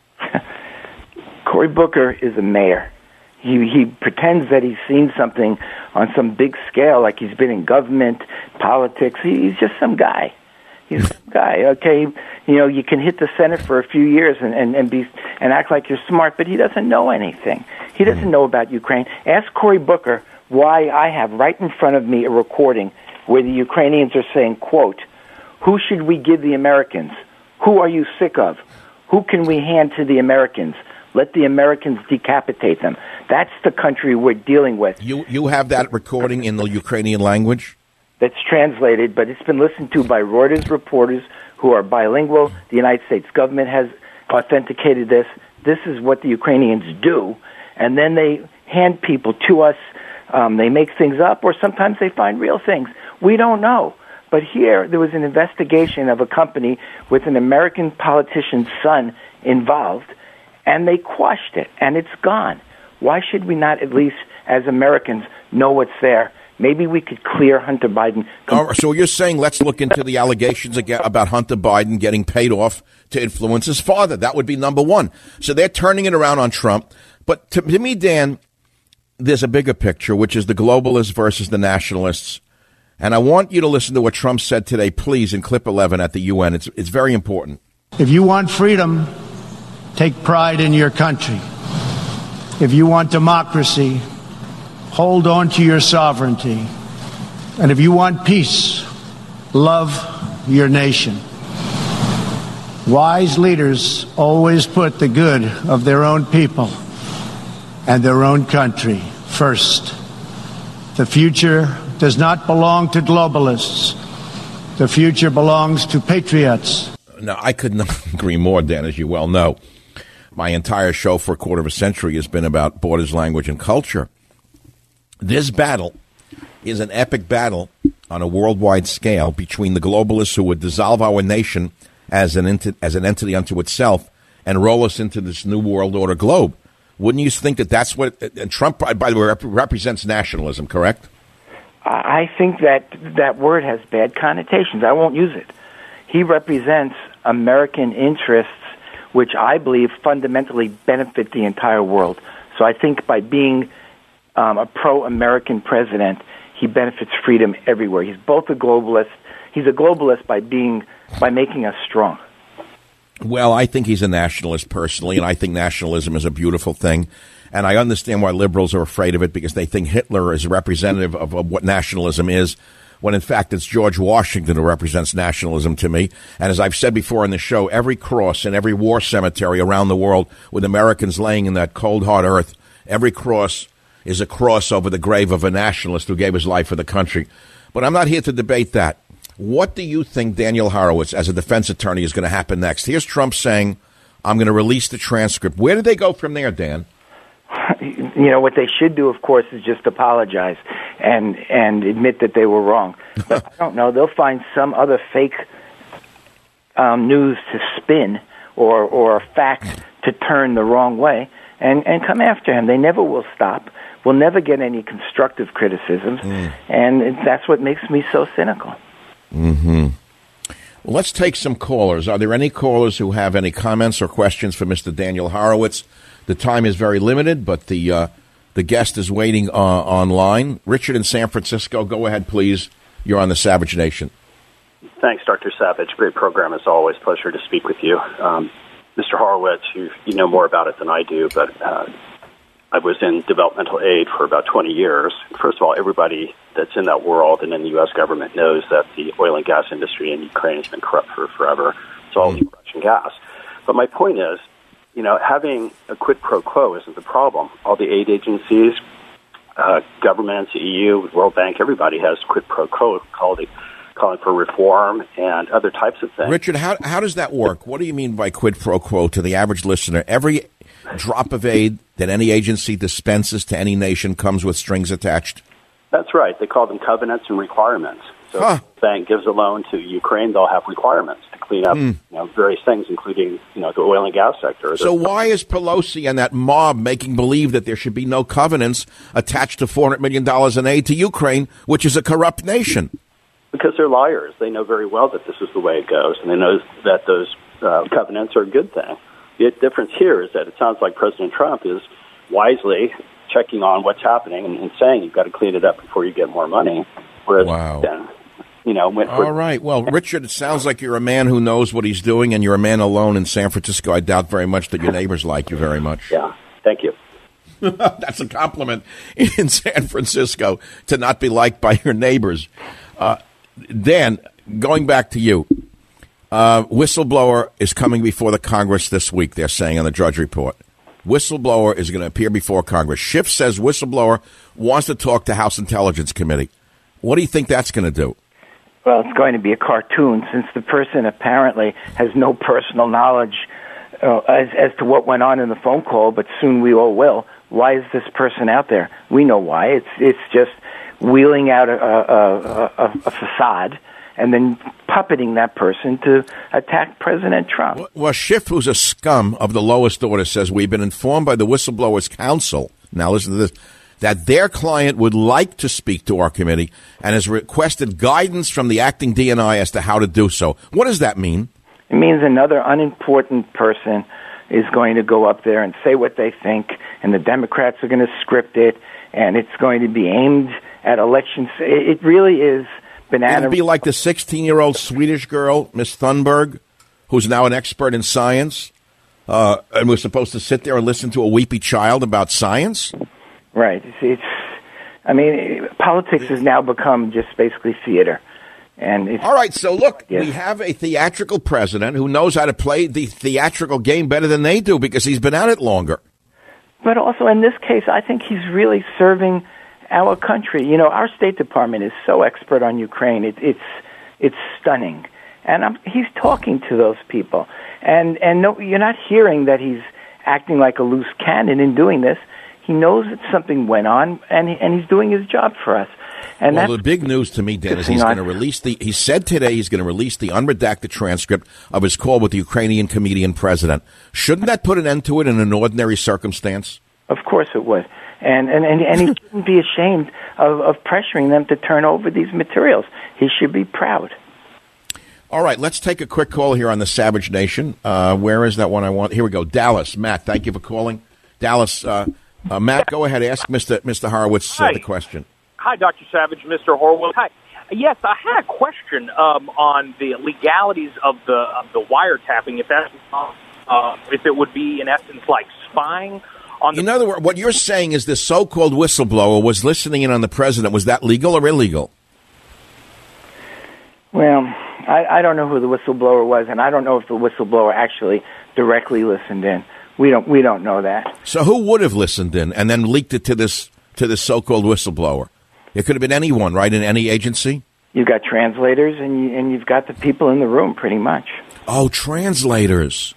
Cory Booker is a mayor. He pretends that he's seen something on some big scale, like he's been in government, politics. He's just some guy. He's some guy. Okay, you can hit the Senate for a few years and act like you're smart, but he doesn't know anything. He doesn't know about Ukraine. Ask Cory Booker why I have right in front of me a recording where the Ukrainians are saying, quote, "Who should we give the Americans? Who are you sick of? Who can we hand to the Americans? Let the Americans decapitate them. That's the country we're dealing with. You have that recording in the Ukrainian language? That's translated, but it's been listened to by Reuters reporters who are bilingual. The United States government has authenticated this. This is what the Ukrainians do, and then they hand people to us. They make things up, or sometimes they find real things. We don't know. But here, there was an investigation of a company with an American politician's son involved, and they quashed it, and it's gone. Why should we not, at least as Americans, know what's there? Maybe we could clear Hunter Biden. So you're saying let's look into the allegations again about Hunter Biden getting paid off to influence his father. That would be number one. So they're turning it around on Trump. But to me, Dan, there's a bigger picture, which is the globalists versus the nationalists. And I want you to listen to what Trump said today, please, in clip 11 at the UN. It's very important. If you want freedom, take pride in your country. If you want democracy, hold on to your sovereignty. And if you want peace, love your nation. Wise leaders always put the good of their own people and their own country first. The future does not belong to globalists. The future belongs to patriots. Now, I could not agree more, Dan, as you well know. My entire show for a quarter of a century has been about borders, language, and culture. This battle is an epic battle on a worldwide scale between the globalists who would dissolve our nation as an entity unto itself and roll us into this new world order globe. Wouldn't you think that that's what and Trump, by the way, represents nationalism, correct? I think that word has bad connotations. I won't use it. He represents American interests, which I believe fundamentally benefit the entire world. So I think by being a pro-American president, he benefits freedom everywhere. He's both a globalist. He's a globalist by making us strong. Well, I think he's a nationalist personally, and I think nationalism is a beautiful thing. And I understand why liberals are afraid of it, because they think Hitler is representative of what nationalism is, when in fact it's George Washington who represents nationalism to me. And as I've said before in the show, every cross in every war cemetery around the world with Americans laying in that cold, hard earth, every cross is a cross over the grave of a nationalist who gave his life for the country. But I'm not here to debate that. What do you think, Daniel Horowitz, as a defense attorney, is going to happen next? Here's Trump saying, I'm going to release the transcript. Where do they go from there, Dan? You know, what they should do, of course, is just apologize and admit that they were wrong. But I don't know. They'll find some other fake news to spin or a fact to turn the wrong way and come after him. They never will stop. We'll never get any constructive criticisms. And that's what makes me so cynical. Mm-hmm. Well, let's take some callers. Are there any callers who have any comments or questions for Mr. Daniel Horowitz? The time is very limited, but the guest is waiting online. Richard in San Francisco, go ahead, please. You're on the Savage Nation. Thanks, Dr. Savage. Great program as always. Pleasure to speak with you. Mr. Horowitz, you know more about it than I do, but I was in developmental aid for about 20 years. First of all, everybody that's in that world and in the U.S. government knows that the oil and gas industry in Ukraine has been corrupt for forever. It's all Russian gas. But my point is, you know, having a quid pro quo isn't the problem. All the aid agencies, governments, the EU, World Bank, everybody has quid pro quo calling for reform and other types of things. Richard, how does that work? What do you mean by quid pro quo to the average listener? Every drop of aid that any agency dispenses to any nation comes with strings attached? That's right. They call them covenants and requirements. So if the bank gives a loan to Ukraine, they'll have requirements to clean up various things, including the oil and gas sector. So why is Pelosi and that mob making believe that there should be no covenants attached to $400 million in aid to Ukraine, which is a corrupt nation? Because they're liars. They know very well that this is the way it goes, and they know that those covenants are a good thing. The difference here is that it sounds like President Trump is wisely checking on what's happening and saying you've got to clean it up before you get more money. Whereas then, all right. Well, Richard, it sounds like you're a man who knows what he's doing, and you're a man alone in San Francisco. I doubt very much that your neighbors like you very much. Yeah. Thank you. That's a compliment in San Francisco, to not be liked by your neighbors. Dan, going back to you, whistleblower is coming before the Congress this week, they're saying on the Drudge Report. whistleblower is going to appear before Congress. Schiff says whistleblower wants to talk to House Intelligence Committee. What do you think that's going to do? Well, it's going to be a cartoon since the person apparently has no personal knowledge as to what went on in the phone call, but soon we all will. Why is this person out there? We know why. It's just wheeling out a facade and then puppeting that person to attack President Trump. Well, Schiff, who's a scum of the lowest order, says we've been informed by the Whistleblowers Council, now listen to this, that their client would like to speak to our committee and has requested guidance from the acting DNI as to how to do so. What does that mean? It means another unimportant person is going to go up there and say what they think, and the Democrats are going to script it, and it's going to be aimed at elections. It really is banana. It'll be like the 16-year-old Swedish girl, Miss Thunberg, who's now an expert in science, and we're supposed to sit there and listen to a weepy child about science? Right. Politics has now become just basically theater. And all right, so look, we have a theatrical president who knows how to play the theatrical game better than they do because he's been at it longer. But also in this case, I think he's really serving our country. You know, our State Department is so expert on Ukraine. It's stunning. And he's talking to those people. And no, you're not hearing that he's acting like a loose cannon in doing this. He knows that something went on, and he's doing his job for us. And the big news to me, Dan, is he's going to release he said today he's going to release the unredacted transcript of his call with the Ukrainian comedian president. Shouldn't that put an end to it in an ordinary circumstance? Of course it would. And he shouldn't be ashamed of pressuring them to turn over these materials. He should be proud. All right, let's take a quick call here on the Savage Nation. Where is that one I want? Here we go. Dallas. Matt, thank you for calling. Dallas, Matt, go ahead. Ask Mr. Horowitz the question. Hi, Dr. Savage, Mr. Horowitz. Hi. Yes, I had a question on the legalities of the wiretapping. If it would be in essence like spying on. In other words, what you're saying is this so-called whistleblower was listening in on the president. Was that legal or illegal? Well, I don't know who the whistleblower was, and I don't know if the whistleblower actually directly listened in. We don't know that. So who would have listened in and then leaked it to this so-called whistleblower? It could have been anyone, right, in any agency? You've got translators, and you've got the people in the room, pretty much. Oh, translators.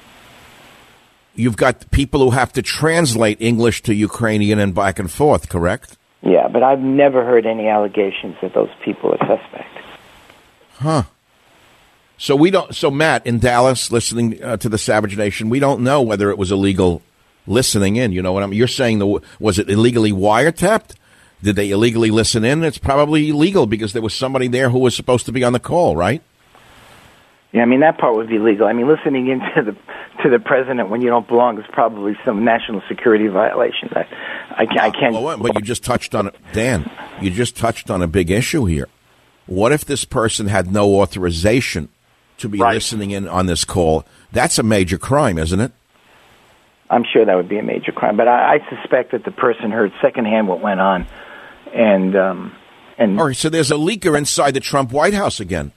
You've got people who have to translate English to Ukrainian and back and forth, correct? Yeah, but I've never heard any allegations that those people are suspect. Huh. So Matt, in Dallas, listening to the Savage Nation, we don't know whether it was illegal listening in. You know what I mean? You're saying, was it illegally wiretapped? Did they illegally listen in? It's probably illegal because there was somebody there who was supposed to be on the call, right? Yeah, I mean, that part would be legal. I mean, listening in to the president when you don't belong is probably some national security violation. I can't. But you just touched on it, Dan. You just touched on a big issue here. What if this person had no authorization to be listening in on this call? That's a major crime, isn't it? I'm sure that would be a major crime, but I suspect that the person heard secondhand what went on, and all right. So there's a leaker inside the Trump White House again.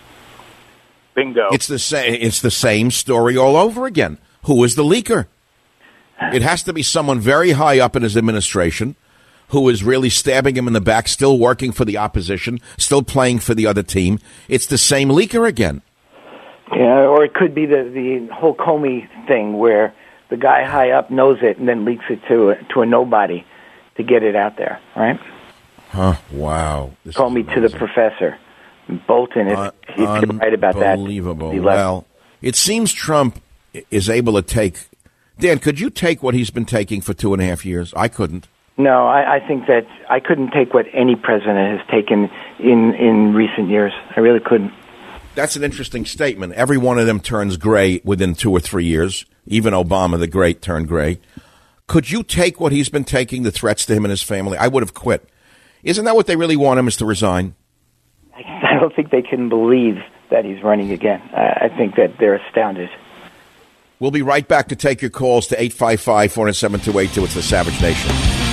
Bingo. It's the same story all over again. Who is the leaker? It has to be someone very high up in his administration who is really stabbing him in the back, still working for the opposition, still playing for the other team. It's the same leaker again. Yeah, or it could be the whole Comey thing where the guy high up knows it and then leaks it to a nobody to get it out there, right? Huh, wow. Comey to the professor. Bolton, he's right about that. Unbelievable. Well, it seems Trump is able to take... Dan, could you take what he's been taking for 2.5 years? I couldn't. No, I think that I couldn't take what any president has taken in recent years. I really couldn't. That's an interesting statement. Every one of them turns gray within 2 or 3 years. Even Obama the Great turned gray. Could you take what he's been taking, the threats to him and his family? I would have quit. Isn't that what they really want him, is to resign? I don't think they can believe that he's running again. I think that they're astounded. We'll be right back to take your calls to 855-407-282. It's the Savage Nation.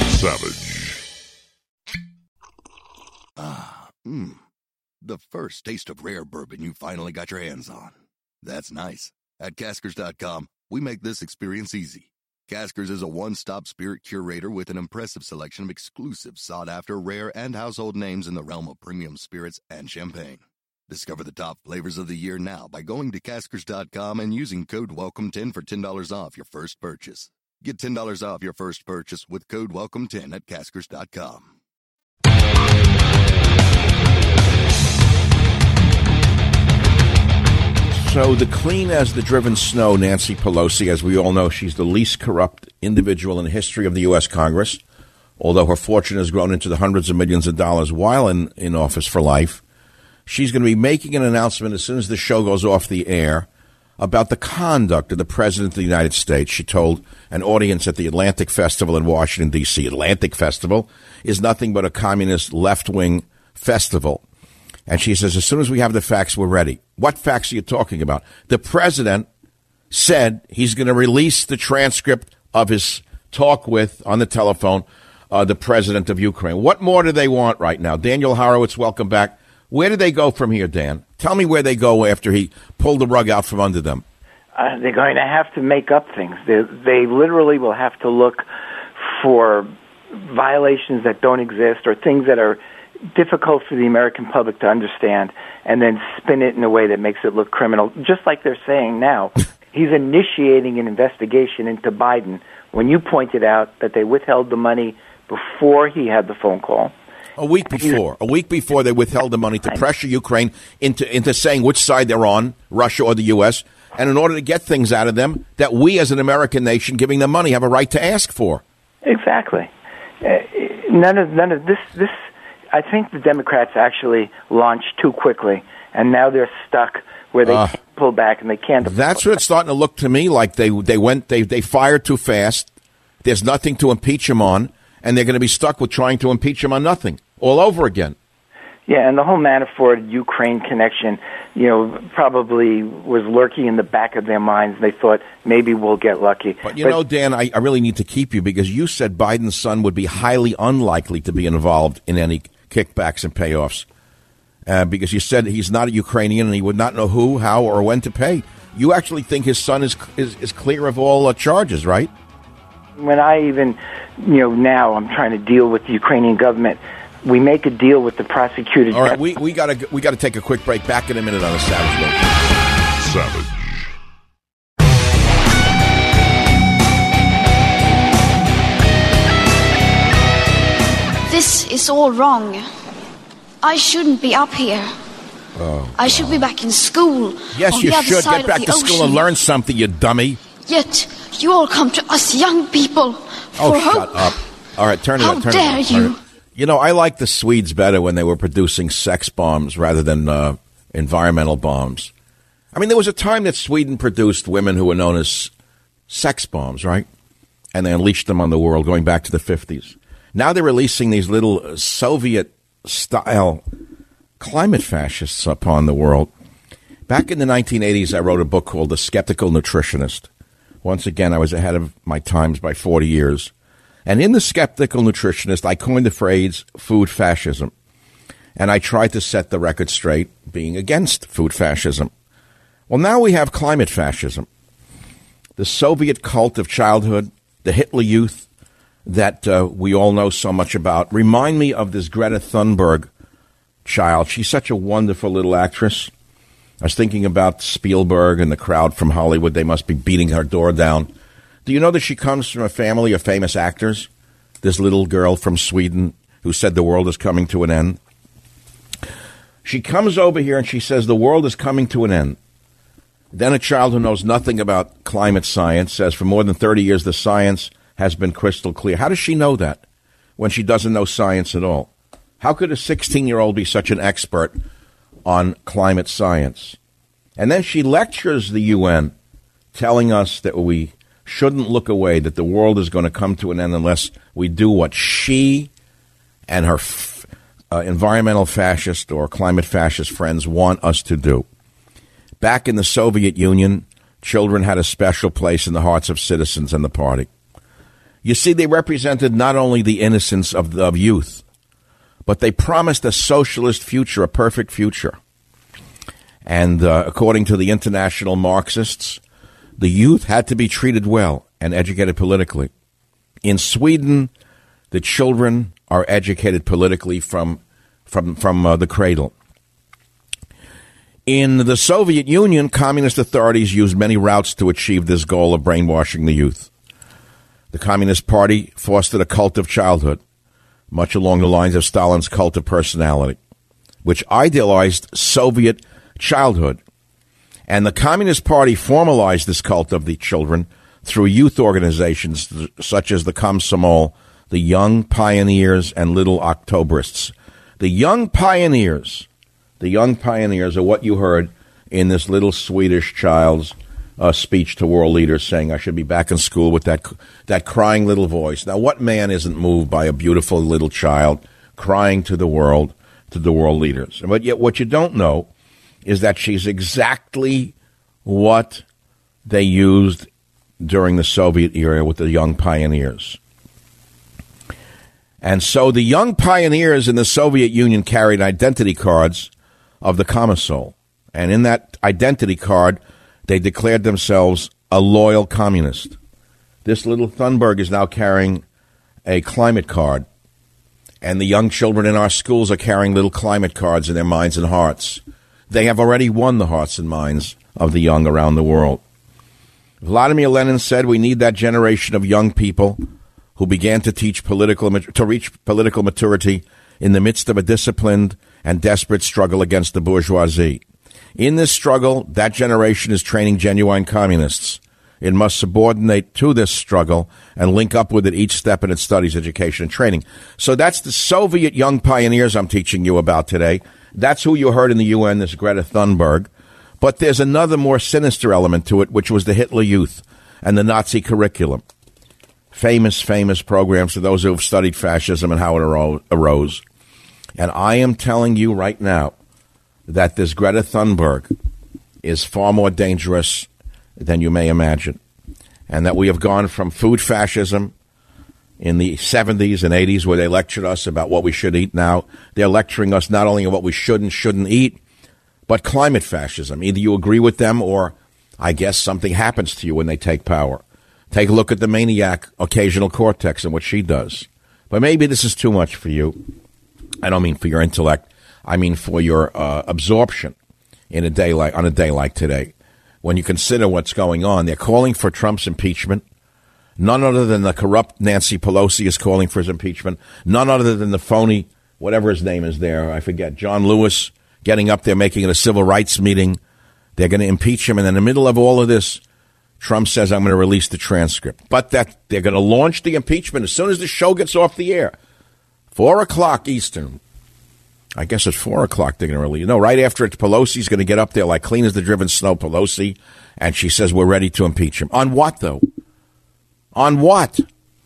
Savage. The first taste of rare bourbon you finally got your hands on. That's nice. At Caskers.com, we make this experience easy. Caskers is a one-stop spirit curator with an impressive selection of exclusive, sought-after, rare, and household names in the realm of premium spirits and champagne. Discover the top flavors of the year now by going to Caskers.com and using code WELCOME10 for $10 off your first purchase. Get $10 off your first purchase with code WELCOME10 at Caskers.com. So the clean as the driven snow, Nancy Pelosi, as we all know, she's the least corrupt individual in the history of the U.S. Congress, although her fortune has grown into the hundreds of millions of dollars while in office for life. She's going to be making an announcement as soon as the show goes off the air about the conduct of the President of the United States. She told an audience at the Atlantic Festival in Washington, D.C. Atlantic Festival is nothing but a communist left-wing festival. And she says, as soon as we have the facts, we're ready. What facts are you talking about? The president said he's going to release the transcript of his talk with, on the telephone, the president of Ukraine. What more do they want right now? Daniel Horowitz, welcome back. Where do they go from here, Dan? Tell me where they go after he pulled the rug out from under them. They're going to have to make up things. They literally will have to look for violations that don't exist or things that are difficult for the American public to understand, and then spin it in a way that makes it look criminal, just like they're saying now. He's initiating an investigation into Biden when you pointed out that they withheld the money before he had the phone call. A week before they withheld the money to pressure Ukraine into saying which side they're on, Russia or the U.S., and in order to get things out of them that we as an American nation giving them money have a right to ask for. Exactly. None of this. I think the Democrats actually launched too quickly, and now they're stuck where they can't pull back and they can't. That's what it's starting to look to me like. They fired too fast. There's nothing to impeach him on, and they're going to be stuck with trying to impeach him on nothing all over again. Yeah, and the whole Manafort-Ukraine connection, probably was lurking in the back of their minds. They thought maybe we'll get lucky. But Dan, I really need to keep you because you said Biden's son would be highly unlikely to be involved in any kickbacks and payoffs because you said he's not a Ukrainian and he would not know who, how, or when to pay. You actually think his son is clear of all charges, right? When I even, now I'm trying to deal with the Ukrainian government, we make a deal with the prosecutor. All right, we got to take a quick break. Back in a minute on the Savage Road. Savage. This is all wrong. I shouldn't be up here. I should be back in school. Yes, you should. Get back to school and learn something, you dummy. Yet, you all come to us young people for hope. Shut up. All right, turn it up. How dare you? I like the Swedes better when they were producing sex bombs rather than environmental bombs. I mean, there was a time that Sweden produced women who were known as sex bombs, right? And they unleashed them on the world going back to the 50s. Now they're releasing these little Soviet-style climate fascists upon the world. Back in the 1980s, I wrote a book called The Skeptical Nutritionist. Once again, I was ahead of my times by 40 years. And in The Skeptical Nutritionist, I coined the phrase food fascism. And I tried to set the record straight, being against food fascism. Well, now we have climate fascism. The Soviet cult of childhood, the Hitler Youth that we all know so much about, remind me of this Greta Thunberg child. She's such a wonderful little actress. I was thinking about Spielberg and the crowd from Hollywood. They must be beating her door down. Do you know that she comes from a family of famous actors? This little girl from Sweden who said the world is coming to an end. She comes over here and she says the world is coming to an end. Then a child who knows nothing about climate science says for more than 30 years the science has been crystal clear. How does she know that when she doesn't know science at all? How could a 16-year-old be such an expert on climate science? And then she lectures the UN, telling us that we shouldn't look away, that the world is going to come to an end unless we do what she and her environmental fascist or climate fascist friends want us to do. Back in the Soviet Union, children had a special place in the hearts of citizens and the party. You see, they represented not only the innocence of youth, but they promised a socialist future, a perfect future. And according to the international Marxists, the youth had to be treated well. and educated politically. In Sweden, the children are educated politically from the cradle. In the Soviet Union, communist authorities used many routes to achieve this goal of brainwashing the youth. The Communist Party fostered a cult of childhood, much along the lines of Stalin's cult of personality, which idealized Soviet childhood. And the Communist Party formalized this cult of the children through youth organizations such as the Komsomol, the Young Pioneers, and Little Octobrists. The Young Pioneers are what you heard in this little Swedish child's speech to world leaders, saying, I should be back in school, with that crying little voice. Now, what man isn't moved by a beautiful little child crying to the world leaders? But yet what you don't know is that she's exactly what they used during the Soviet era with the Young Pioneers. And so the Young Pioneers in the Soviet Union carried identity cards of the Komsomol. And in that identity card, they declared themselves a loyal communist. This little Thunberg is now carrying a climate card. And the young children in our schools are carrying little climate cards in their minds and hearts. They have already won the hearts and minds of the young around the world. Vladimir Lenin said we need that generation of young people who began to reach political maturity in the midst of a disciplined and desperate struggle against the bourgeoisie. In this struggle, that generation is training genuine communists. It must subordinate to this struggle and link up with it each step in its studies, education, and training. So that's the Soviet Young Pioneers I'm teaching you about today. That's who you heard in the UN, this Greta Thunberg. But there's another more sinister element to it, which was the Hitler Youth and the Nazi curriculum. Famous programs for those who have studied fascism and how it arose. And I am telling you right now that this Greta Thunberg is far more dangerous than you may imagine. And that we have gone from food fascism in the 70s and 80s, where they lectured us about what we should eat. Now they're lecturing us not only on what we should and shouldn't eat, but climate fascism. Either you agree with them or I guess something happens to you when they take power. Take a look at the maniac Occasional Cortex and what she does. But maybe this is too much for you. I don't mean for your intellect. I mean for your absorption on a day like today. When you consider what's going on, they're calling for Trump's impeachment. None other than the corrupt Nancy Pelosi is calling for his impeachment. None other than the phony, whatever his name is there, I forget, John Lewis, getting up there, making it a civil rights meeting. They're going to impeach him. And in the middle of all of this, Trump says, I'm going to release the transcript. But that they're going to launch the impeachment as soon as the show gets off the air. 4 o'clock Eastern. I guess at 4 o'clock they're going to release. No, right after it, Pelosi's going to get up there like clean as the driven snow, Pelosi, and she says, we're ready to impeach him. On what, though? On what?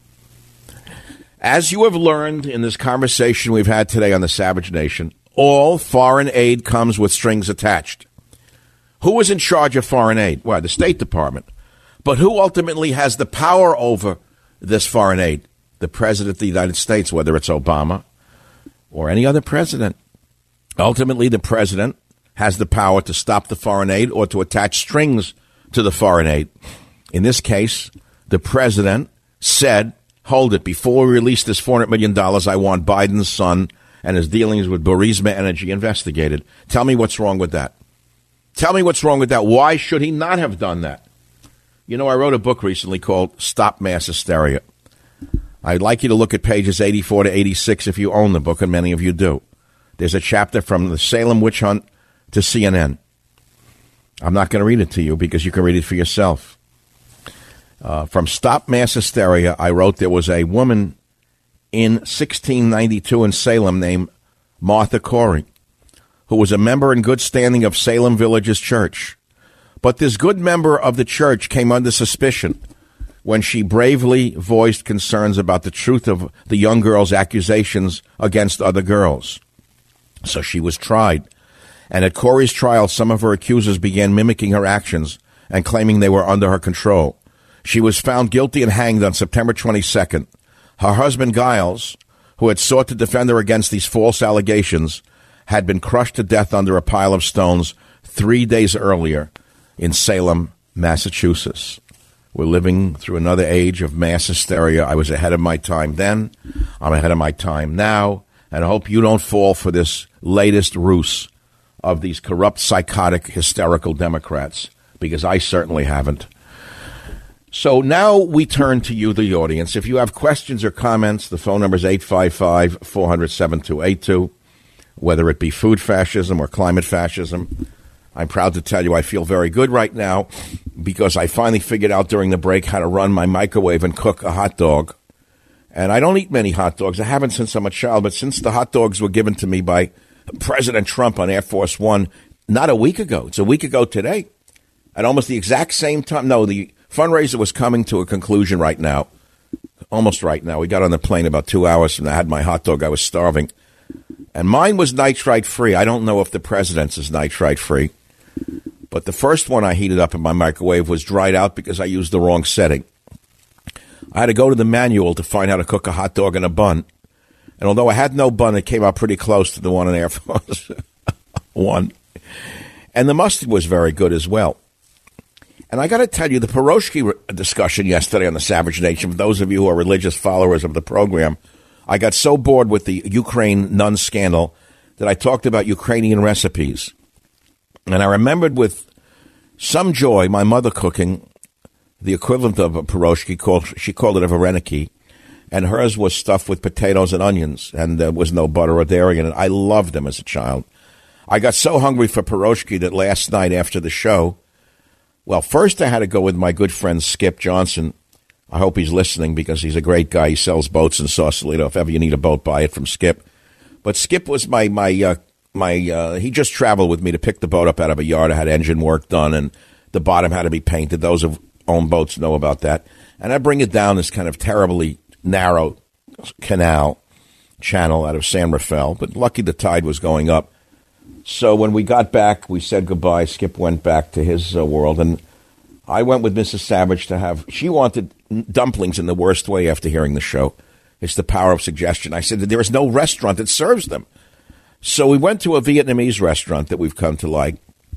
As you have learned in this conversation we've had today on the Savage Nation, all foreign aid comes with strings attached. Who is in charge of foreign aid? Well, the State Department. But who ultimately has the power over this foreign aid? The President of the United States, whether it's Obama or any other president. Ultimately, the president has the power to stop the foreign aid or to attach strings to the foreign aid. In this case, the president said, hold it, before we release this $400 million, I want Biden's son and his dealings with Burisma Energy investigated. Tell me what's wrong with that. Tell me what's wrong with that. Why should he not have done that? You know, I wrote a book recently called Stop Mass Hysteria. I'd like you to look at pages 84 to 86 if you own the book, and many of you do. There's a chapter from the Salem witch hunt to CNN. I'm not going to read it to you because you can read it for yourself. From Stop Mass Hysteria, I wrote there was a woman in 1692 in Salem named Martha Corey, who was a member in good standing of Salem Village's church. But this good member of the church came under suspicion when she bravely voiced concerns about the truth of the young girl's accusations against other girls. So she was tried. And at Corey's trial, some of her accusers began mimicking her actions and claiming they were under her control. She was found guilty and hanged on September 22nd. Her husband, Giles, who had sought to defend her against these false allegations, had been crushed to death under a pile of stones 3 days earlier in Salem, Massachusetts. We're living through another age of mass hysteria. I was ahead of my time then. I'm ahead of my time now. And I hope you don't fall for this latest ruse of these corrupt, psychotic, hysterical Democrats, because I certainly haven't. So now we turn to you, the audience. If you have questions or comments, the phone number is 855-400-7282, whether it be food fascism or climate fascism. I'm proud to tell you I feel very good right now because I finally figured out during the break how to run my microwave and cook a hot dog. And I don't eat many hot dogs. I haven't since I'm a child, but since the hot dogs were given to me by President Trump on Air Force One, not a week ago. It's a week ago today. At almost the exact same time. No, the fundraiser was coming to a conclusion right now. Almost right now. We got on the plane about 2 hours and I had my hot dog. I was starving. And mine was nitrite-free. I don't know if the president's is nitrite-free. But the first one I heated up in my microwave was dried out because I used the wrong setting. I had to go to the manual to find how to cook a hot dog in a bun. And although I had no bun, it came out pretty close to the one in Air Force One. And the mustard was very good as well. And I got to tell you, the Piroshki discussion yesterday on the Savage Nation, for those of you who are religious followers of the program, I got so bored with the Ukraine nun scandal that I talked about Ukrainian recipes. And I remembered with some joy my mother cooking the equivalent of a piroshki, she called it a vareniki, and hers was stuffed with potatoes and onions, and there was no butter or dairy in it. I loved them as a child. I got so hungry for piroshki that last night after the show, well, first I had to go with my good friend Skip Johnson. I hope he's listening because he's a great guy. He sells boats in Sausalito. If ever you need a boat, buy it from Skip. But Skip was he just traveled with me to pick the boat up out of a yard. I had engine work done, and the bottom had to be painted. Those who own boats know about that. And I bring it down this kind of terribly narrow channel out of San Rafael. But lucky the tide was going up. So when we got back, we said goodbye. Skip went back to his world, and I went with Mrs. Savage to have, she wanted dumplings in the worst way after hearing the show. It's the power of suggestion. I said that there is no restaurant that serves them. So we went to a Vietnamese restaurant that we've come to like,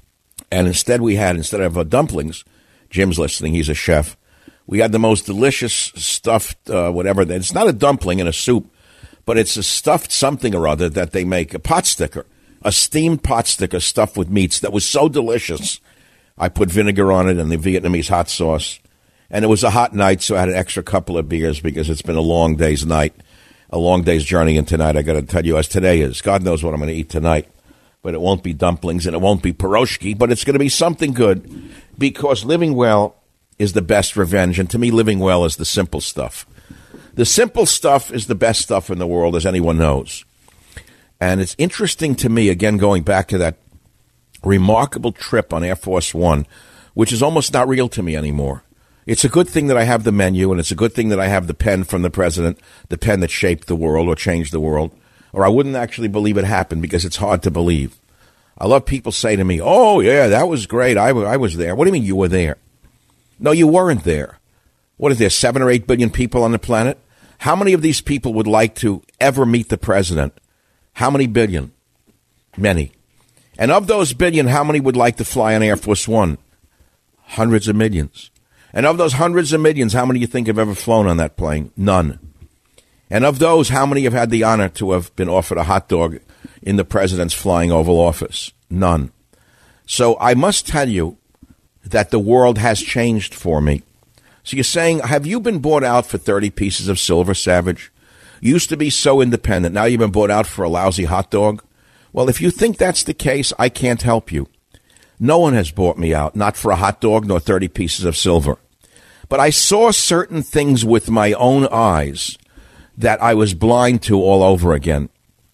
and instead of dumplings, Jim's listening, he's a chef, we had the most delicious stuffed whatever. It's not a dumpling in a soup, but it's a stuffed something or other that they make, a pot sticker, a steamed pot sticker stuffed with meats that was so delicious. I put vinegar on it and the Vietnamese hot sauce. And it was a hot night, so I had an extra couple of beers because it's been a long day's night, a long day's journey. And tonight, I got to tell you, as today is, God knows what I'm going to eat tonight. But it won't be dumplings and it won't be piroshki, but it's going to be something good because living well is the best revenge. And to me, living well is the simple stuff. The simple stuff is the best stuff in the world, as anyone knows. And it's interesting to me, again, going back to that remarkable trip on Air Force One, which is almost not real to me anymore. It's a good thing that I have the menu, and it's a good thing that I have the pen from the president, the pen that shaped the world or changed the world, or I wouldn't actually believe it happened because it's hard to believe. I love people say to me, oh, yeah, that was great. I was there. What do you mean you were there? No, you weren't there. What is there, 7 or 8 billion people on the planet? How many of these people would like to ever meet the president? How many billion? Many. And of those billion, how many would like to fly on Air Force One? Hundreds of millions. And of those hundreds of millions, how many do you think have ever flown on that plane? None. And of those, how many have had the honor to have been offered a hot dog in the president's flying Oval Office? None. So I must tell you that the world has changed for me. So you're saying, have you been bought out for 30 pieces of silver, Savage? You used to be so independent. Now you've been bought out for a lousy hot dog? Well, if you think that's the case, I can't help you. No one has bought me out, not for a hot dog nor 30 pieces of silver. But I saw certain things with my own eyes that I was blind to all over again.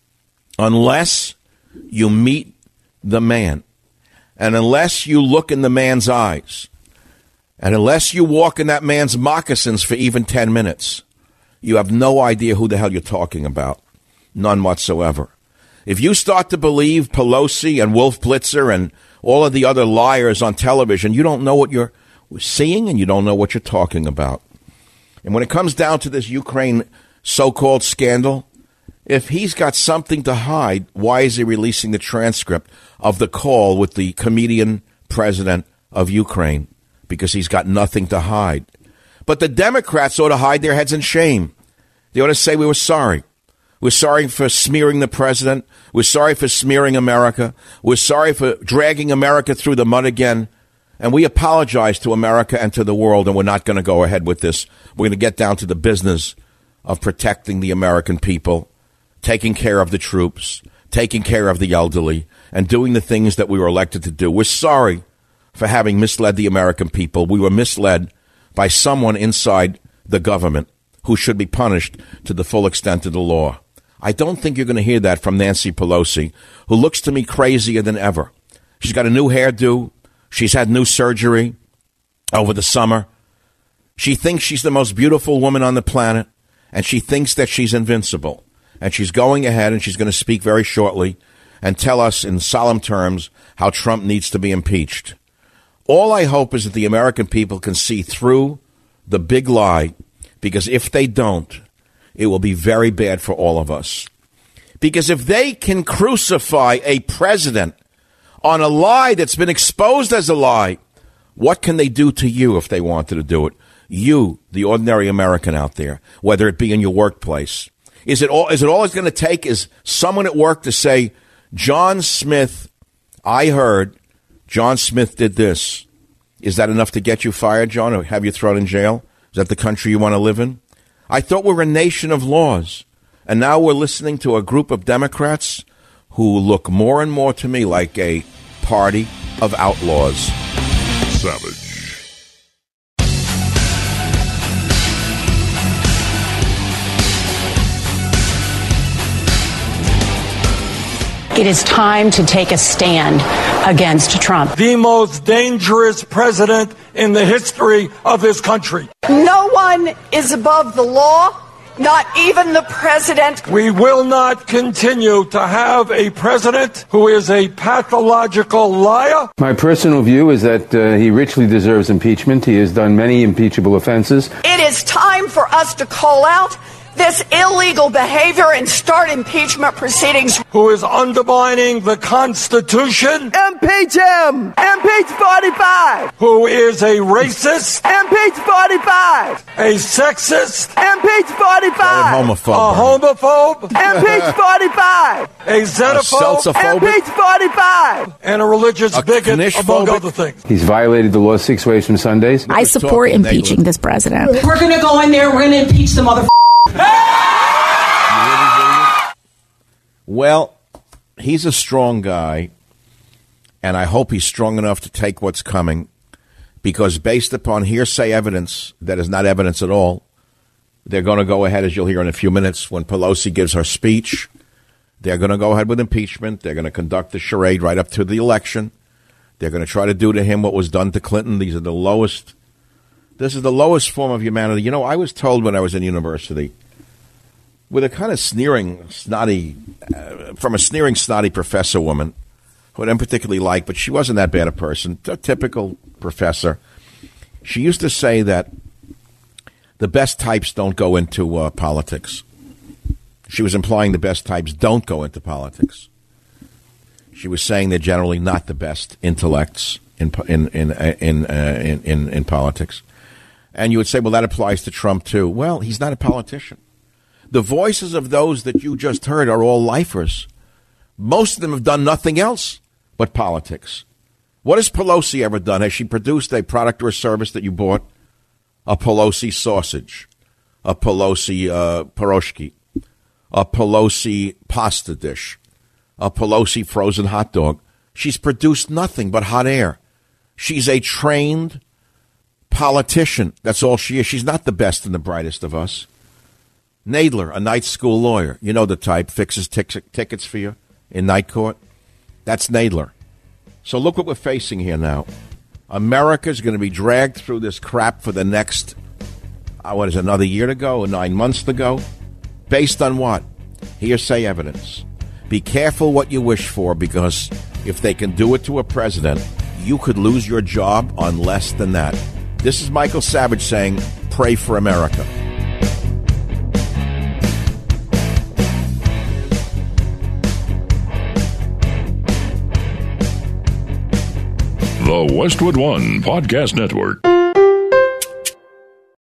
Unless you meet the man, and unless you look in the man's eyes, and unless you walk in that man's moccasins for even 10 minutes, you have no idea who the hell you're talking about. None whatsoever. If you start to believe Pelosi and Wolf Blitzer and all of the other liars on television, you don't know what you're seeing and you don't know what you're talking about. And when it comes down to this Ukraine so-called scandal, if he's got something to hide, why is he releasing the transcript of the call with the comedian president of Ukraine? Because he's got nothing to hide. But the Democrats ought to hide their heads in shame. They ought to say we were sorry. We're sorry for smearing the president. We're sorry for smearing America. We're sorry for dragging America through the mud again. And we apologize to America and to the world, and we're not going to go ahead with this. We're going to get down to the business of protecting the American people, taking care of the troops, taking care of the elderly, and doing the things that we were elected to do. We're sorry for having misled the American people. We were misled by someone inside the government who should be punished to the full extent of the law. I don't think you're going to hear that from Nancy Pelosi, who looks to me crazier than ever. She's got a new hairdo. She's had new surgery over the summer. She thinks she's the most beautiful woman on the planet, and she thinks that she's invincible. And she's going ahead, and she's going to speak very shortly and tell us in solemn terms how Trump needs to be impeached. All I hope is that the American people can see through the big lie, because if they don't, it will be very bad for all of us. Because if they can crucify a president on a lie that's been exposed as a lie, what can they do to you if they wanted to do it? You, the ordinary American out there, whether it be in your workplace. Is it all it's going to take is someone at work to say, John Smith, I heard John Smith did this. Is that enough to get you fired, John, or have you thrown in jail? Is that the country you want to live in? I thought we were a nation of laws, and now we're listening to a group of Democrats who look more and more to me like a party of outlaws. Savage. It is time to take a stand against Trump. The most dangerous president in the history of this country. No one is above the law, not even the president. We will not continue to have a president who is a pathological liar. My personal view is that he richly deserves impeachment. He has done many impeachable offenses. It is time for us to call out this illegal behavior and start impeachment proceedings. Who is undermining the Constitution. Impeach him! Impeach 45! Who is a racist. Impeach 45! A sexist. Impeach 45! A homophobe. Impeach 45! A xenophobe. Impeach 45! And a religious bigot, among other things. He's violated the law 6 ways from Sundays. I support impeaching this president. We're going to go in there, we're going to impeach the motherfucker. Well, he's a strong guy, and I hope he's strong enough to take what's coming, because based upon hearsay evidence that is not evidence at all, they're going to go ahead, as you'll hear in a few minutes, when Pelosi gives her speech. They're going to go ahead with impeachment. They're going to conduct the charade right up to the election. They're going to try to do to him what was done to Clinton. This is the lowest form of humanity. You know, I was told when I was in university, with a kind of sneering, snotty professor woman, who I didn't particularly like, but she wasn't that bad a person, a typical professor. She used to say that the best types don't go into politics. She was implying the best types don't go into politics. She was saying they're generally not the best intellects in politics. And you would say, well, that applies to Trump too. Well, he's not a politician. The voices of those that you just heard are all lifers. Most of them have done nothing else but politics. What has Pelosi ever done? Has she produced a product or a service that you bought? A Pelosi sausage, a Pelosi pierogi, a Pelosi pasta dish, a Pelosi frozen hot dog. She's produced nothing but hot air. She's a trained politician. That's all she is. She's not the best and the brightest of us. Nadler, a night school lawyer. You know the type, fixes tickets for you in night court. That's Nadler. So look what we're facing here now. America's going to be dragged through this crap for the next, another year to go or 9 months to go? Based on what? Hearsay evidence. Be careful what you wish for, because if they can do it to a president, you could lose your job on less than that. This is Michael Savage saying, pray for America. The Westwood One Podcast Network.